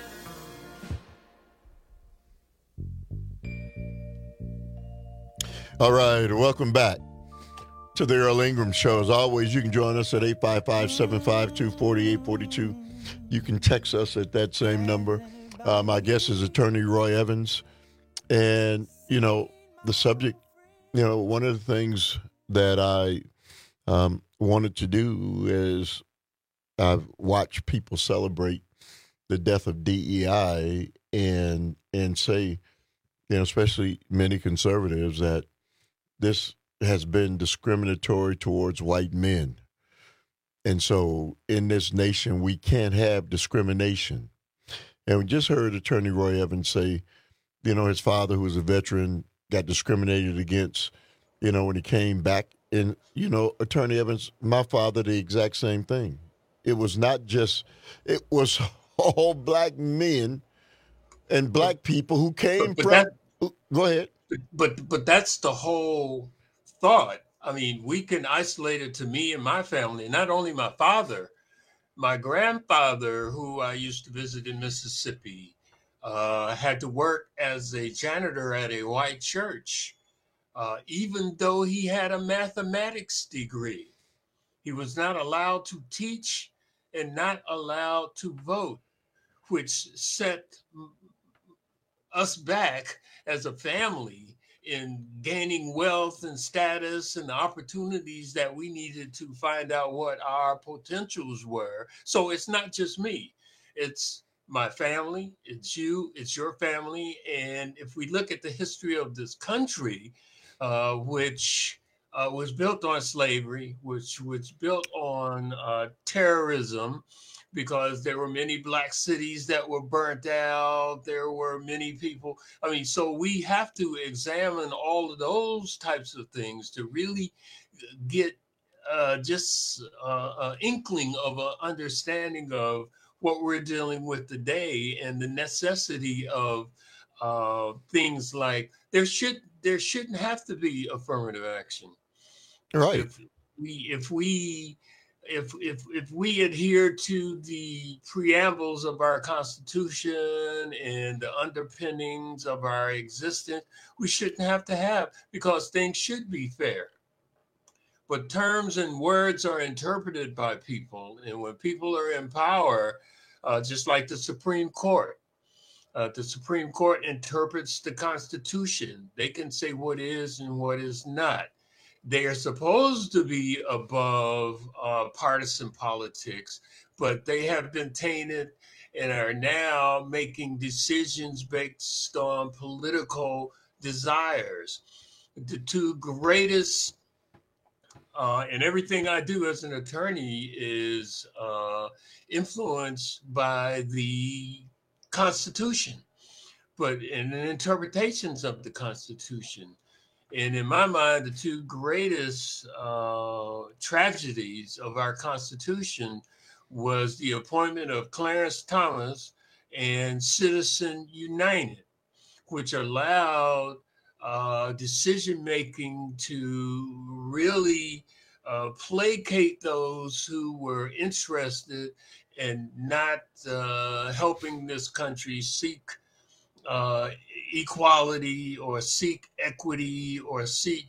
All right, welcome back to the Earl Ingram Show. As always, you can join us at eight five five, seven five two, four eight four two. You can text us at that same number. Uh, my guest is attorney Roy Evans. And, you know, the subject, you know, one of the things that I um, wanted to do is I've watched people celebrate the death of D E I and and say, you know, especially many conservatives, that this has been discriminatory towards white men. And so in this nation, we can't have discrimination. And we just heard Attorney Roy Evans say, you know, his father, who was a veteran, got discriminated against, you know, when he came back. And, you know, Attorney Evans, my father, the exact same thing. It was not just, it was all black men and black people who came but, but from, that, go ahead. But, but that's the whole thought. I mean, we can isolate it to me and my family, not only my father, my grandfather, who I used to visit in Mississippi, uh, had to work as a janitor at a white church, uh, even though he had a mathematics degree. He was not allowed to teach and not allowed to vote, which set us back as a family in gaining wealth and status and the opportunities that we needed to find out what our potentials were. So it's not just me, it's my family, it's you, it's your family. And if we look at the history of this country, uh, which uh, was built on slavery, which was built on uh, terrorism, because there were many black cities that were burnt out. There were many people. I mean, so we have to examine all of those types of things to really get uh, just uh, an inkling of an understanding of what we're dealing with today and the necessity of uh, things like there should there shouldn't have to be affirmative action. Right. If we if we If, if if we adhere to the preambles of our Constitution and the underpinnings of our existence, we shouldn't have to have, because things should be fair. But terms and words are interpreted by people. And when people are in power, uh, just like the Supreme Court, uh, the Supreme Court interprets the Constitution. They can say what is and what is not. They are supposed to be above uh, partisan politics, but they have been tainted and are now making decisions based on political desires. The two greatest, uh, and everything I do as an attorney is uh, influenced by the Constitution, but in the interpretations of the Constitution. And in my mind, the two greatest uh, tragedies of our Constitution was the appointment of Clarence Thomas and Citizen United, which allowed uh, decision-making to really uh, placate those who were interested in not uh, helping this country seek uh, equality or seek equity or seek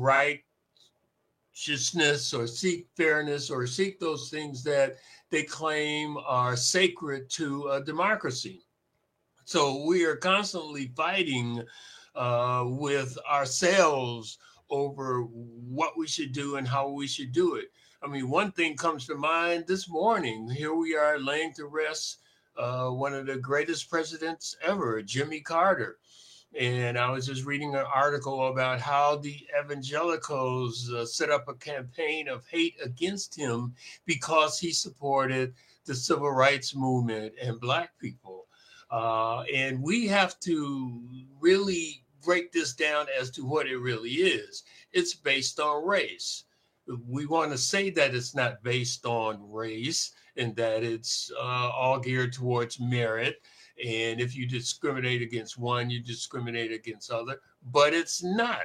righteousness or seek fairness or seek those things that they claim are sacred to a democracy. So we are constantly fighting uh, with ourselves over what we should do and how we should do it. I mean, one thing comes to mind this morning. Here we are laying to rest uh, one of the greatest presidents ever, Jimmy Carter. And I was just reading an article about how the evangelicals uh, set up a campaign of hate against him because he supported the civil rights movement and Black people. Uh, and we have to really break this down as to what it really is. It's based on race. We want to say that it's not based on race and that it's uh, all geared towards merit And if you discriminate against one, you discriminate against other, but it's not.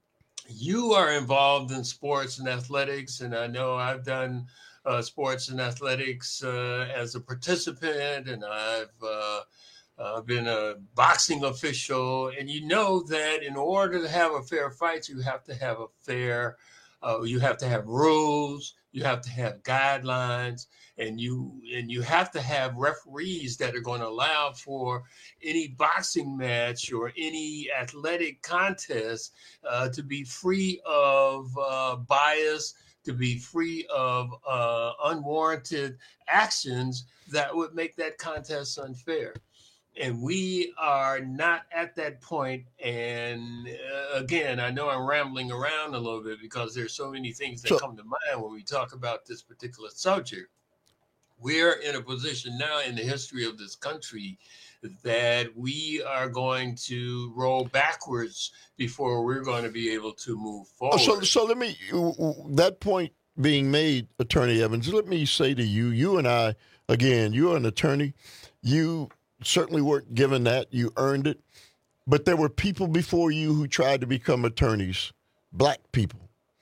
You are involved in sports and athletics, and I know I've done uh, sports and athletics uh, as a participant, and I've uh, uh, been a boxing official, and you know that in order to have a fair fight, you have to have a fair, uh, you have to have rules, you have to have guidelines, and you and you have to have referees that are going to allow for any boxing match or any athletic contest uh, to be free of uh, bias, to be free of uh, unwarranted actions that would make that contest unfair. And we are not at that point. And uh, again, I know I'm rambling around a little bit because there's so many things that So- come to mind when we talk about this particular subject. We're in a position now in the history of this country that we are going to roll backwards before we're going to be able to move Oh, forward. so, so let me, that point being made, Attorney Evans, let me say to you, you and I, again, you're an attorney. You certainly weren't given that. You earned it. But there were people before you who tried to become attorneys, black people,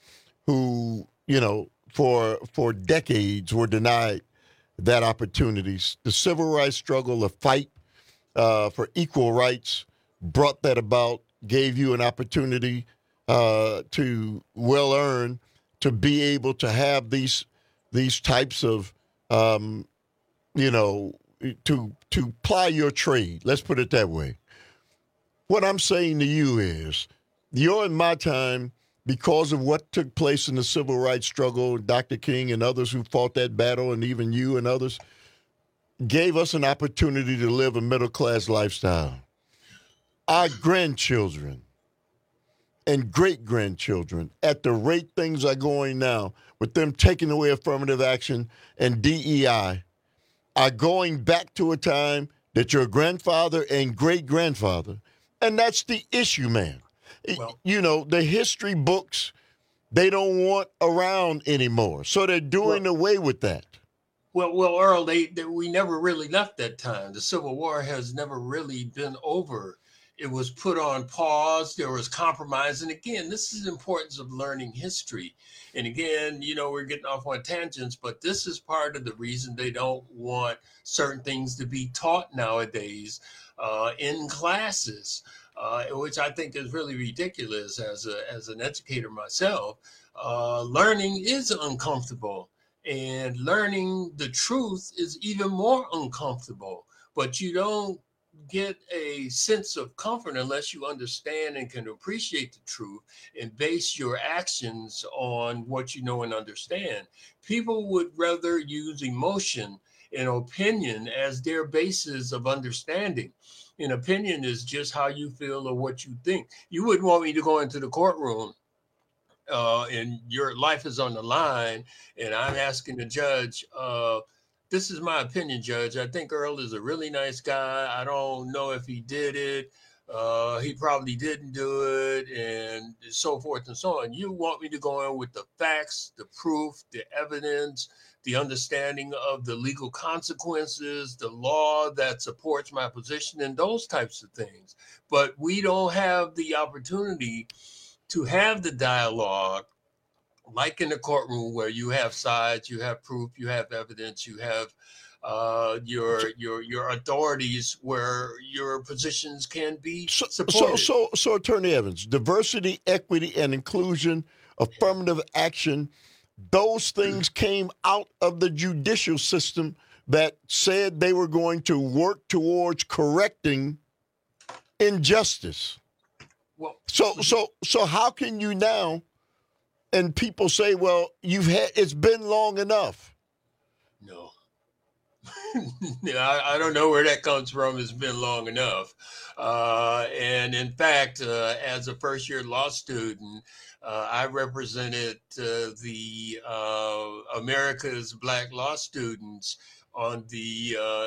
who, you know, for for decades were denied that opportunities. The civil rights struggle, the fight uh, for equal rights brought that about, gave you an opportunity uh, to well earn, to be able to have these these types of, um, you know, to to ply your trade. Let's put it that way. What I'm saying to you is, you're in my time, because of what took place in the civil rights struggle, Doctor King and others who fought that battle, and even you and others, gave us an opportunity to live a middle-class lifestyle. Our grandchildren and great-grandchildren, at the rate things are going now, with them taking away affirmative action and D E I, are going back to a time that your grandfather and great-grandfather, and that's the issue, man. Well, you know, the history books, they don't want around anymore. So they're doing well, away with that. Well, well, Earl, they, they we never really left that time. The Civil War has never really been over. It was put on pause. There was compromise. And again, this is the importance of learning history. And again, you know, we're getting off on tangents, but this is part of the reason they don't want certain things to be taught nowadays uh, in classes. Uh, which I think is really ridiculous as a as an educator myself. Uh, learning is uncomfortable, and learning the truth is even more uncomfortable. But you don't get a sense of comfort unless you understand and can appreciate the truth and base your actions on what you know and understand. People would rather use emotion and opinion as their basis of understanding. An opinion is just how you feel or what you think. You wouldn't want me to go into the courtroom uh, and your life is on the line, and I'm asking the judge, uh, this is my opinion, Judge. I think Earl is a really nice guy. I don't know if he did it. Uh, he probably didn't do it, and so forth and so on. You want me to go in with the facts, the proof, the evidence, the understanding of the legal consequences, the law that supports my position, and those types of things. But we don't have the opportunity to have the dialogue like in the courtroom where you have sides, you have proof, you have evidence, you have uh, your your your authorities where your positions can be supported. So, so, so, Attorney Evans, diversity, equity, and inclusion, affirmative action, those things came out of the judicial system that said they were going to work towards correcting injustice. Well, so, so, so, how can you now? And people say, "Well, you've had it's been long enough." No, I, I don't know where that comes from. It's been long enough, uh, and in fact, uh, as a first-year law student, uh, I represented uh, the uh, America's Black law students on the uh,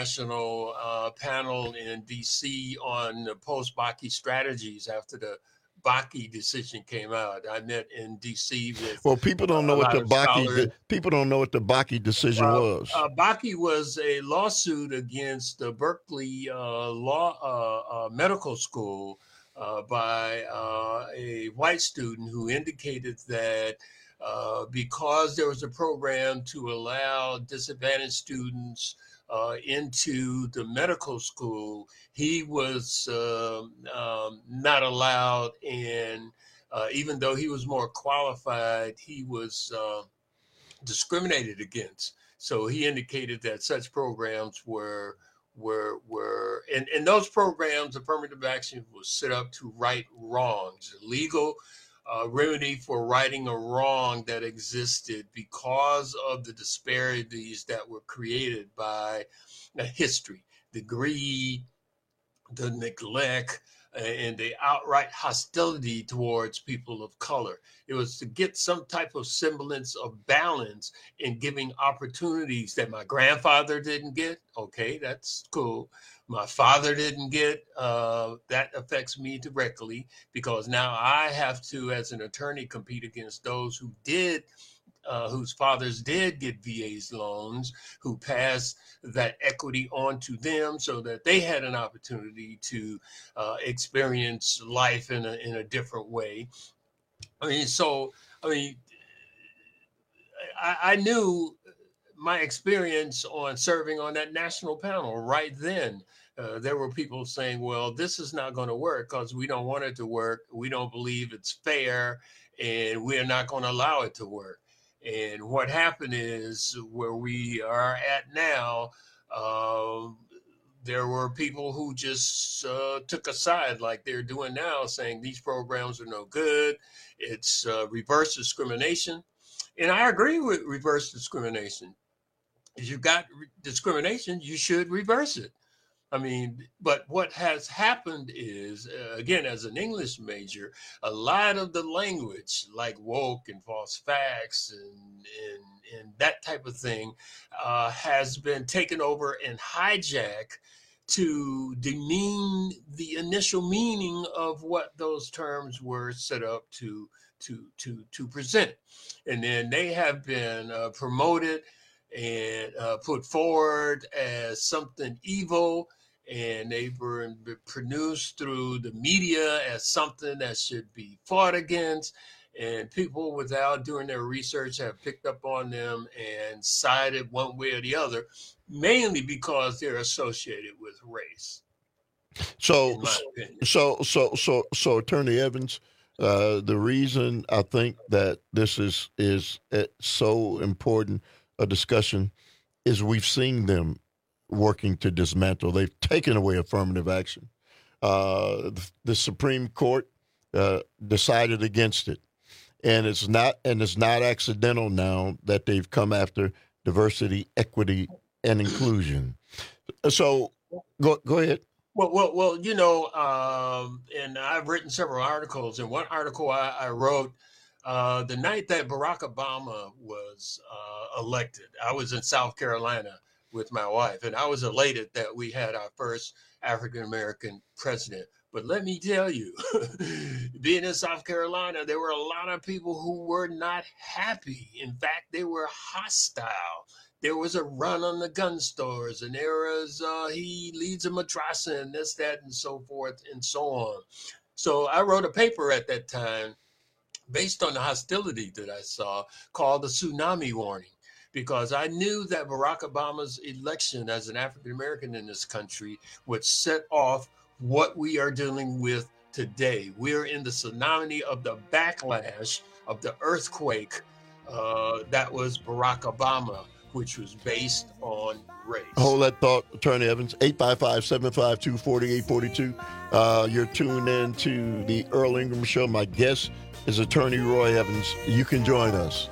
international uh, panel in D C on post-Bakke strategies after the Bakke decision came out. I met in D C with Well, people don't know a what lot the of Bakke scholars. de- people don't know what the Bakke decision Uh, was. Uh, Bakke was a lawsuit against the Berkeley uh, Law uh, uh, Medical School uh, by uh, a white student who indicated that uh, because there was a program to allow disadvantaged students uh, into the medical school, he was uh, um, not allowed. And uh, even though he was more qualified, he was uh, discriminated against. So he indicated that such programs were were were and, and those programs, affirmative action, was set up to right wrongs, a legal uh, remedy for righting a wrong that existed because of the disparities that were created by uh, history, the greed, the neglect, and the outright hostility towards people of color. It was to get some type of semblance of balance in giving opportunities that my grandfather didn't get. Okay, that's cool. My father didn't get. Uh, that affects me directly because now I have to, as an attorney, compete against those who did Uh, whose fathers did get V A's loans, who passed that equity on to them so that they had an opportunity to uh, experience life in a, in a different way. I mean, so, I mean, I, I knew my experience on serving on that national panel right then. Uh, there were people saying, well, this is not going to work because we don't want it to work. We don't believe it's fair, and we're not going to allow it to work. And what happened is where we are at now, uh, there were people who just uh, took a side like they're doing now, saying these programs are no good. It's uh, reverse discrimination. And I agree with reverse discrimination. If you've got re- discrimination, you should reverse it. I mean, but what has happened is, uh, again, as an English major, a lot of the language like woke and false facts and, and, and that type of thing uh, has been taken over and hijacked to demean the initial meaning of what those terms were set up to, to, to, to present. And then they have been uh, promoted and uh, put forward as something evil, and they were produced through the media as something that should be fought against. And people, without doing their research, have picked up on them and sided one way or the other, mainly because they're associated with race. So, so, so, so, so, Attorney Evans, uh, the reason I think that this is is so important a discussion is we've seen them working to dismantle. They've taken away affirmative action. Uh, the, the Supreme Court uh, decided against it, and it's not and it's not accidental now that they've come after diversity, equity, and inclusion. So, go go ahead. Well, well, well. You know, um, and I've written several articles. And one article I, I wrote uh, the night that Barack Obama was uh, elected. I was in South Carolina with my wife, and I was elated that we had our first African-American president. But let me tell you, being in South Carolina, there were a lot of people who were not happy. In fact, they were hostile. There was a run on the gun stores, and there was, uh, he leads a madrasa and this, that, and so forth and so on. So I wrote a paper at that time based on the hostility that I saw called the Tsunami Warning, because I knew that Barack Obama's election as an African-American in this country would set off what we are dealing with today. We're in the tsunami of the backlash of the earthquake uh, that was Barack Obama, which was based on race. Hold that thought, Attorney Evans. eight five five, seven five two, four eight four two. Uh, you're tuned in to the Earl Ingram Show. My guest is Attorney Roy Evans. You can join us.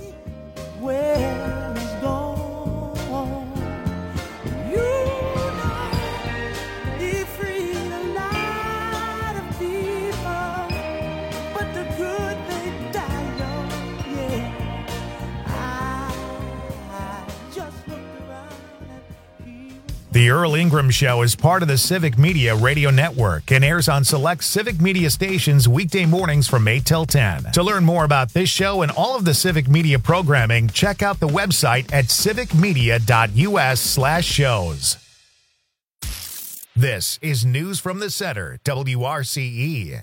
Where is gone? You know, he freed a lot of people, but the good they die young. Yeah, I, I just looked around and he was The Earl Ingram Show is part of the Civic Media Radio Network and airs on select Civic Media stations weekday mornings from eight till ten. To learn more about this show and all of the Civic Media programming, check out the website at civicmedia.us slash shows. This is News from the Center, W R C E.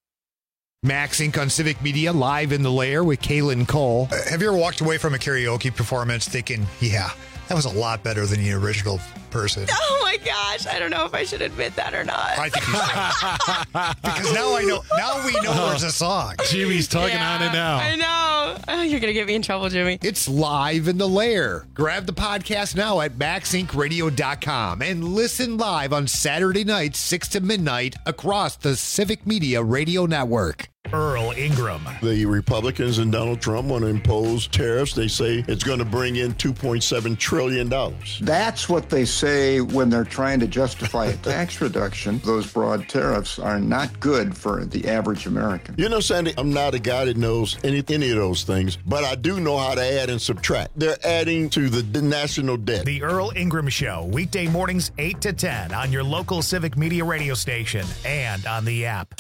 Max Incorporated on Civic Media, live in the lair with Kaylin Cole. Uh, have you ever walked away from a karaoke performance thinking, yeah, that was a lot better than the original person? Oh my gosh, I don't know if I should admit that or not. I think you should. Because now I know, now we know there's a song. Jimmy's tugging Yeah, on it now. I know. Oh, you're going to get me in trouble, Jimmy. It's live in the lair. Grab the podcast now at max inc radio dot com and listen live on Saturday nights, six to midnight, across the Civic Media Radio Network. Earl Ingram. The Republicans and Donald Trump want to impose tariffs. They say it's going to bring in two point seven trillion dollars. That's what they say when they're trying to justify a tax reduction. Those broad tariffs are not good for the average American. You know, Sandy, I'm not a guy that knows any, any of those things, but I do know how to add and subtract. They're adding to the, the national debt. The Earl Ingram Show, weekday mornings eight to ten on your local Civic Media radio station and on the app.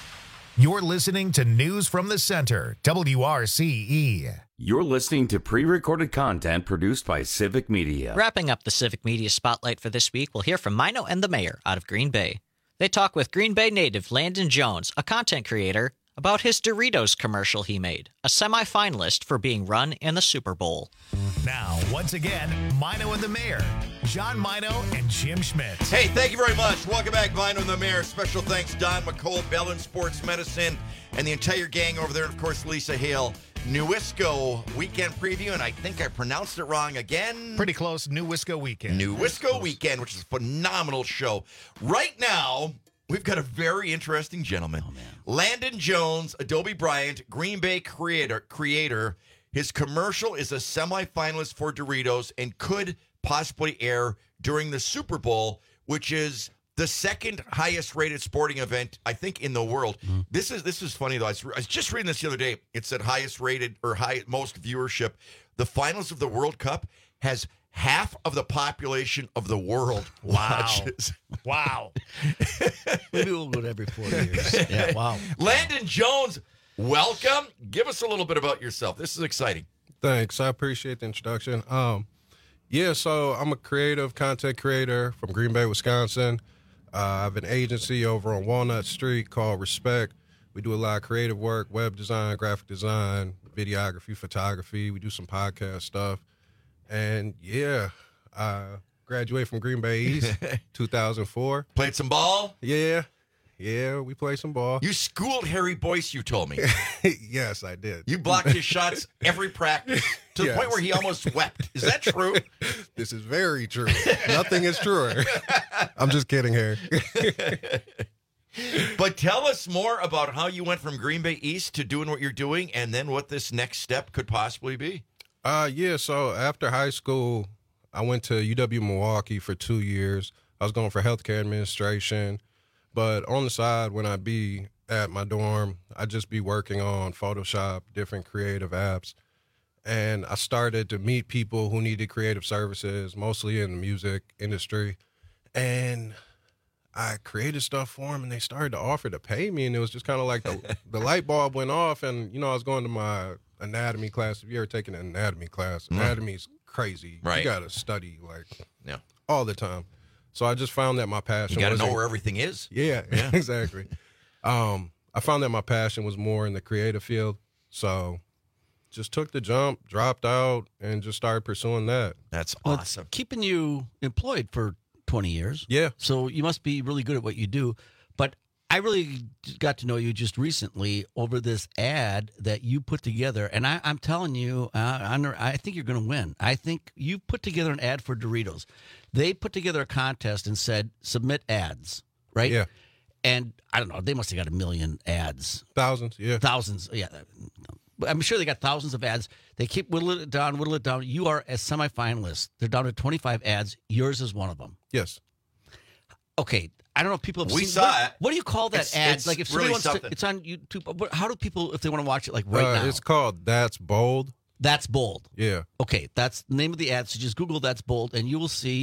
You're listening to News from the Center, W R C E. You're listening to pre-recorded content produced by Civic Media. Wrapping up the Civic Media Spotlight for this week, we'll hear from Mino and the Mayor out of Green Bay. They talk with Green Bay native Landon Jones, a content creator, about his Doritos commercial he made, a semifinalist for being run in the Super Bowl. Now, once again, Mino and the Mayor, John Mino and Jim Schmidt. Hey, thank you very much. Welcome back, Mino and the Mayor. Special thanks, Don McCole, Bellin Sports Medicine, and the entire gang over there. And, of course, Lisa Hale. Newisco Weekend Preview, and I think I pronounced it wrong again. Pretty close. Newisco Weekend. Newisco Weekend, which is a phenomenal show. Right now, we've got a very interesting gentleman. Oh, man. Landon Jones, Adobe Bryant, Green Bay creator. creator. His commercial is a semifinalist for Doritos and could possibly air during the Super Bowl, which is the second highest rated sporting event, I think, in the world. Mm-hmm. This is this is funny, though. I was, I was just reading this the other day. It said highest rated or high most viewership. The finals of the World Cup has half of the population of the world Wow. watches. Wow. Maybe we'll go to every four years. Yeah, wow. Landon Jones, welcome. Give us a little bit about yourself. This is exciting. Thanks. I appreciate the introduction. Um, yeah, so I'm a creative content creator from Green Bay, Wisconsin. Uh, I have an agency over on Walnut Street called Respect. We do a lot of creative work, web design, graphic design, videography, photography. We do some podcast stuff. And, yeah, I graduated from Green Bay East, two thousand four. Played some ball? Yeah. Yeah, we played some ball. You schooled Harry Boyce, you told me. Yes, I did. You blocked his shots every practice to the Yes. point where he almost wept. Is that true? This is very true. Nothing is truer. I'm just kidding, Harry. But tell us more about how you went from Green Bay East to doing what you're doing and then what this next step could possibly be. Uh, yeah, so after high school, I went to U W Milwaukee for two years. I was going for healthcare administration. But on the side, when I be at my dorm, I just be working on Photoshop, different creative apps. And I started to meet people who needed creative services, mostly in the music industry. And I created stuff for them, and they started to offer to pay me. And it was just kind of like the, the light bulb went off. And, you know, I was going to my anatomy class. If you ever taken an anatomy class, anatomy's crazy. Right. You got to study, like, yeah. all the time. So I just found that my passion You got to wasn't- know where everything is. Yeah, Yeah. exactly. Um, I found that my passion was more in the creative field. So just took the jump, dropped out, and just started pursuing that. That's Well, it's keeping you employed for twenty years. Yeah. So you must be really good at what you do. But I really got to know you just recently over this ad that you put together. And I, I'm telling you, uh, I'm, I think you're going to win. I think you put together an ad for Doritos. They put together a contest and said, submit ads, right? Yeah. And I don't know, they must have got a million ads. Thousands, yeah. Thousands, yeah. I'm sure they got thousands of ads. They keep whittling it down, whittling it down. You are a semifinalist. They're down to twenty-five ads. Yours is one of them. Yes. Okay. I don't know if people have We seen saw what, it. What do you call that It's- ad? it's like if somebody really wants to, something. it's on YouTube. But how do people, if they want to watch it, like right Uh, now? It's called That's Bold. That's Bold. Yeah. Okay, that's the name of the ad. So just Google That's Bold, and you will see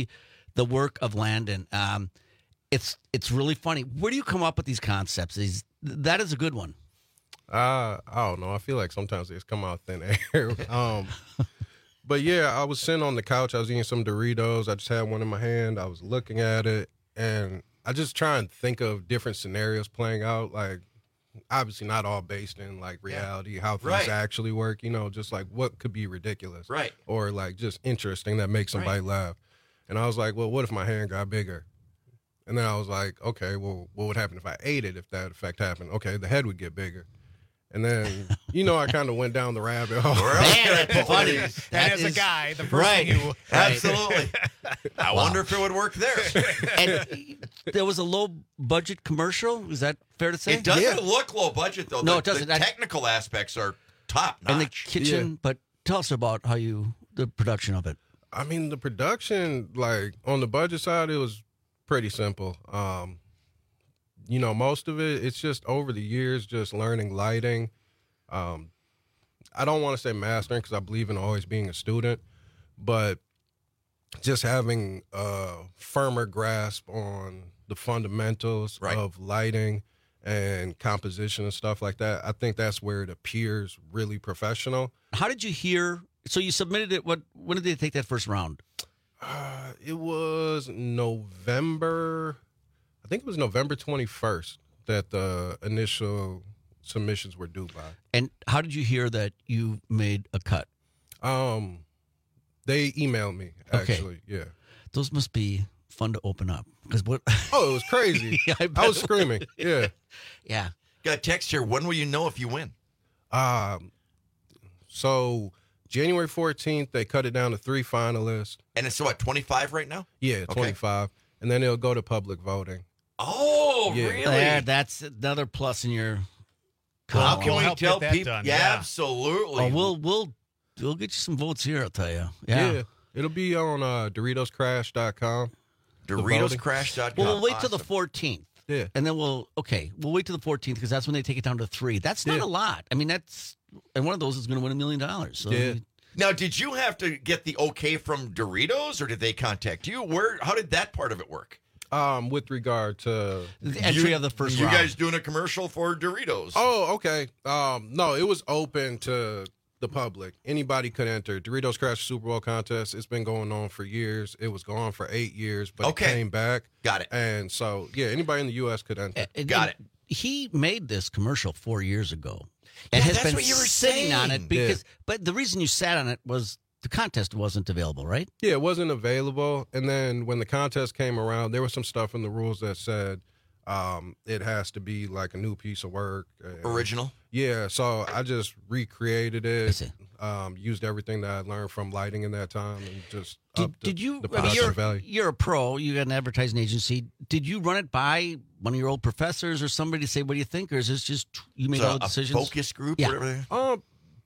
the work of Landon. Um, it's it's really funny. Where do you come up with these concepts? These, that is a good one. Uh, I don't know. I feel like sometimes they just come out thin air. um, but yeah, I was sitting on the couch. I was eating some Doritos. I just had one in my hand. I was looking at it, and I just try and think of different scenarios playing out. Like, obviously not all based in like reality, yeah. how things right. actually work. You know, just like what could be ridiculous, right? Or like just interesting that makes somebody right. laugh. And I was like, well, what if my hand got bigger? And then I was like, okay, well, what would happen if I ate it? If that effect happened, okay, the head would get bigger. And then, you know, I kind of went down the rabbit hole. Man, that's funny. And That as a is- guy, the first right. thing you Absolutely. I wonder if it would work there. And there was a low budget commercial. Is that fair to say? It doesn't look low budget, though. No, the, it doesn't. The I- technical aspects are top notch. And the kitchen, but tell us about how you, the production of it. I mean, the production, like on the budget side, it was pretty simple. Um, you know, most of it, it's just over the years, just learning lighting. Um, I don't want to say mastering because I believe in always being a student, but just having a firmer grasp on the fundamentals Right. of lighting and composition and stuff like that. I think that's where it appears really professional. How did you hear? So you submitted it. What? When did they take that first round? Uh, it was November. I think it was November twenty-first that the initial submissions were due by. And how did you hear that you made a cut? Um, they emailed me. Okay. Actually, yeah. Those must be fun to open up because what? Oh, it was crazy. Yeah, I I, bet was it screaming. Yeah. Yeah. Got a text here. When will you know if you win? Um, so January fourteenth, they cut it down to three finalists. And it's what, twenty-five right now? Yeah, Okay. twenty-five, and then it'll go to public voting. Oh, Yeah. really? There, that's another plus in your. How column. can we help tell get that people? done, Yeah, yeah. absolutely. Oh, we'll we'll we'll get you some votes here. I'll tell you. Yeah. Yeah, it'll be on uh, Doritos Crash dot com. Doritos Crash dot com. Well, we'll wait till the Awesome. fourteenth. Yeah. And then we'll okay, we'll wait till the fourteenth because that's when they take it down to three. That's not Yeah. a lot. I mean, that's and one of those is going to win a million dollars. So Yeah. Now, did you have to get the okay from Doritos, or did they contact you? Where? How did that part of it work? Um, with regard to the entry You- of the first You round. guys doing a commercial for Doritos? Oh, okay. Um, no, it was open to the public. Anybody could enter. Doritos Crash Super Bowl contest. It's been going on for years. It was going for eight years, but Okay. it came back. Got it. And so, yeah, anybody in the U S could enter. And- Got and He made this commercial four years ago, and Yeah, has that's been what you were sitting on saying. it because. But the reason you sat on it was the contest wasn't available, right? Yeah, it wasn't available. And then when the contest came around, there was some stuff in the rules that said um, it has to be like a new piece of work. And- Original? Yeah, so I just recreated I it, see. um, used everything that I learned from lighting in that time, and just Did, upped the, did you? the I mean, production you're, value. you're a pro. You got an advertising agency. Did you run it by one of your old professors or somebody to say what do you think, or is this just you made So all the a decisions? focus group, Yeah. whatever. They Um,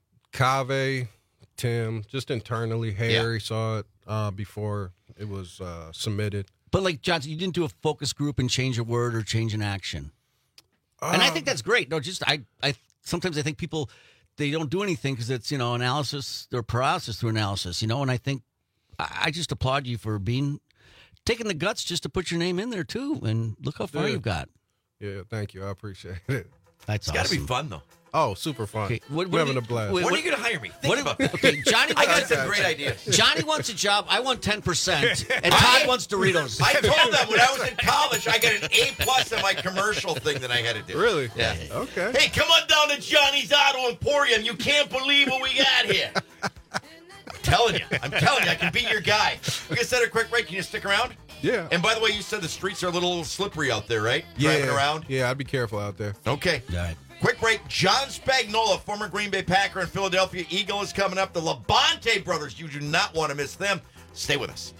Cave, Tim, just internally, Harry saw it uh, before it was uh, submitted. But like Johnson, you didn't do a focus group and change a word or change an action. and I think that's great. No, just I, I sometimes I think people they don't do anything because it's you know analysis or paralysis through analysis, you know. And I think I, I just applaud you for being taking the guts just to put your name in there too. And look how far Yeah. you've got. Yeah, thank you. I appreciate it. That's It's got to be awesome. fun, though. Oh, super fun. Okay, what- We're what having do a blast. wait, When what- are you going to hire me? Think What- about that. okay, Johnny. I got wants- some great ideas. Johnny wants a job. I want ten percent, and Todd wants Doritos. I told them when I was in college, I got an A plus on my commercial thing that I had to do. Really? Yeah. Okay. Hey, come on down to Johnny's Auto Emporium. You can't believe what we got here. I'm telling you. I'm telling you. I can be your guy. We're going to set a quick break. Can you stick around? Yeah. And by the way, you said the streets are a little slippery out there, right? yeah. Driving around? Yeah, I'd be careful out there. Okay. All right. Quick break. John Spagnola, former Green Bay Packer and Philadelphia Eagle, is coming up. The Labonte brothers. You do not want to miss them. Stay with us.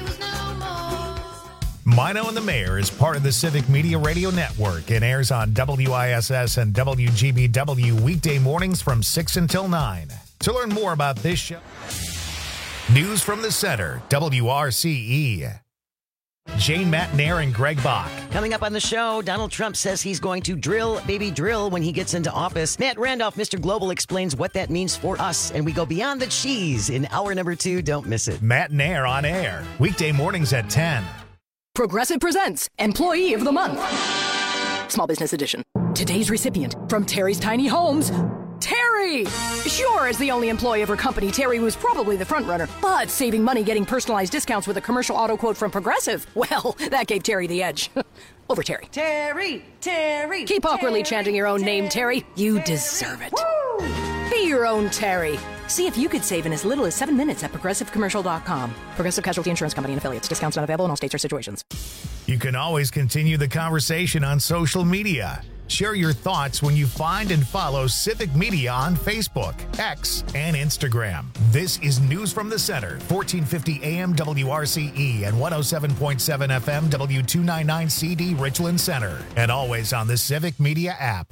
Mino and the Mayor is part of the Civic Media Radio Network and airs on W I S S and W G B W weekday mornings from six until nine. To learn more about this show, News from the Center, W R C E. Jane Matt Nair and Greg Bach. Coming up on the show, Donald Trump says he's going to drill, baby, drill when he gets into office. Matt Randolph, Mister Global, explains what that means for us, and we go beyond the cheese in hour number two. Don't miss it. Matt Nair on air, weekday mornings at ten. Progressive presents Employee of the Month. Small Business Edition. Today's recipient from Terry's Tiny Homes, Terry! Sure, as the only employee of her company, Terry was probably the front runner, but saving money getting personalized discounts with a commercial auto quote from Progressive, well, that gave Terry the edge. Over Terry. Terry, Terry. Keep awkwardly chanting your own name, Terry. You deserve it. Woo! Be your own Terry. See if you could save in as little as seven minutes at progressive commercial dot com. Progressive Casualty Insurance Company and affiliates. Discounts not available in all states or situations. You can always continue the conversation on social media. Share your thoughts when you find and follow Civic Media on Facebook, X, and Instagram. This is News from the Center, fourteen fifty A M W R C E and one oh seven point seven F M W two ninety-nine C D Richland Center. And always on the Civic Media app.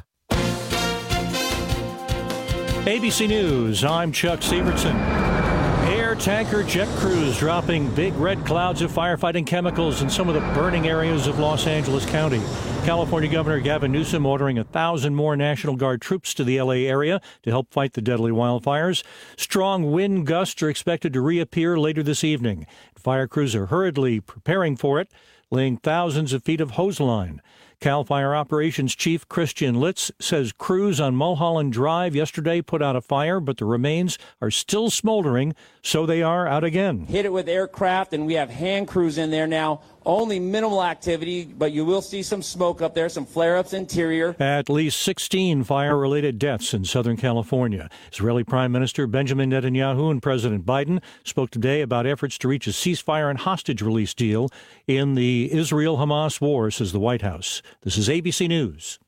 A B C News, I'm Chuck Severson. Air tanker jet crews dropping big red clouds of firefighting chemicals in some of the burning areas of Los Angeles County. California Governor Gavin Newsom ordering a thousand more National Guard troops to the L A area to help fight the deadly wildfires. Strong wind gusts are expected to reappear later this evening. Fire crews are hurriedly preparing for it, laying thousands of feet of hose line. CAL FIRE Operations Chief Christian Litz says crews on Mulholland Drive yesterday put out a fire, but the remains are still smoldering, so they are out again. Hit it with aircraft, and we have hand crews in there now. Only minimal activity, but you will see some smoke up there, some flare-ups interior. At least sixteen fire-related deaths in Southern California. Israeli Prime Minister Benjamin Netanyahu and President Biden spoke today about efforts to reach a ceasefire and hostage release deal in the Israel-Hamas war, says the White House. This is A B C News.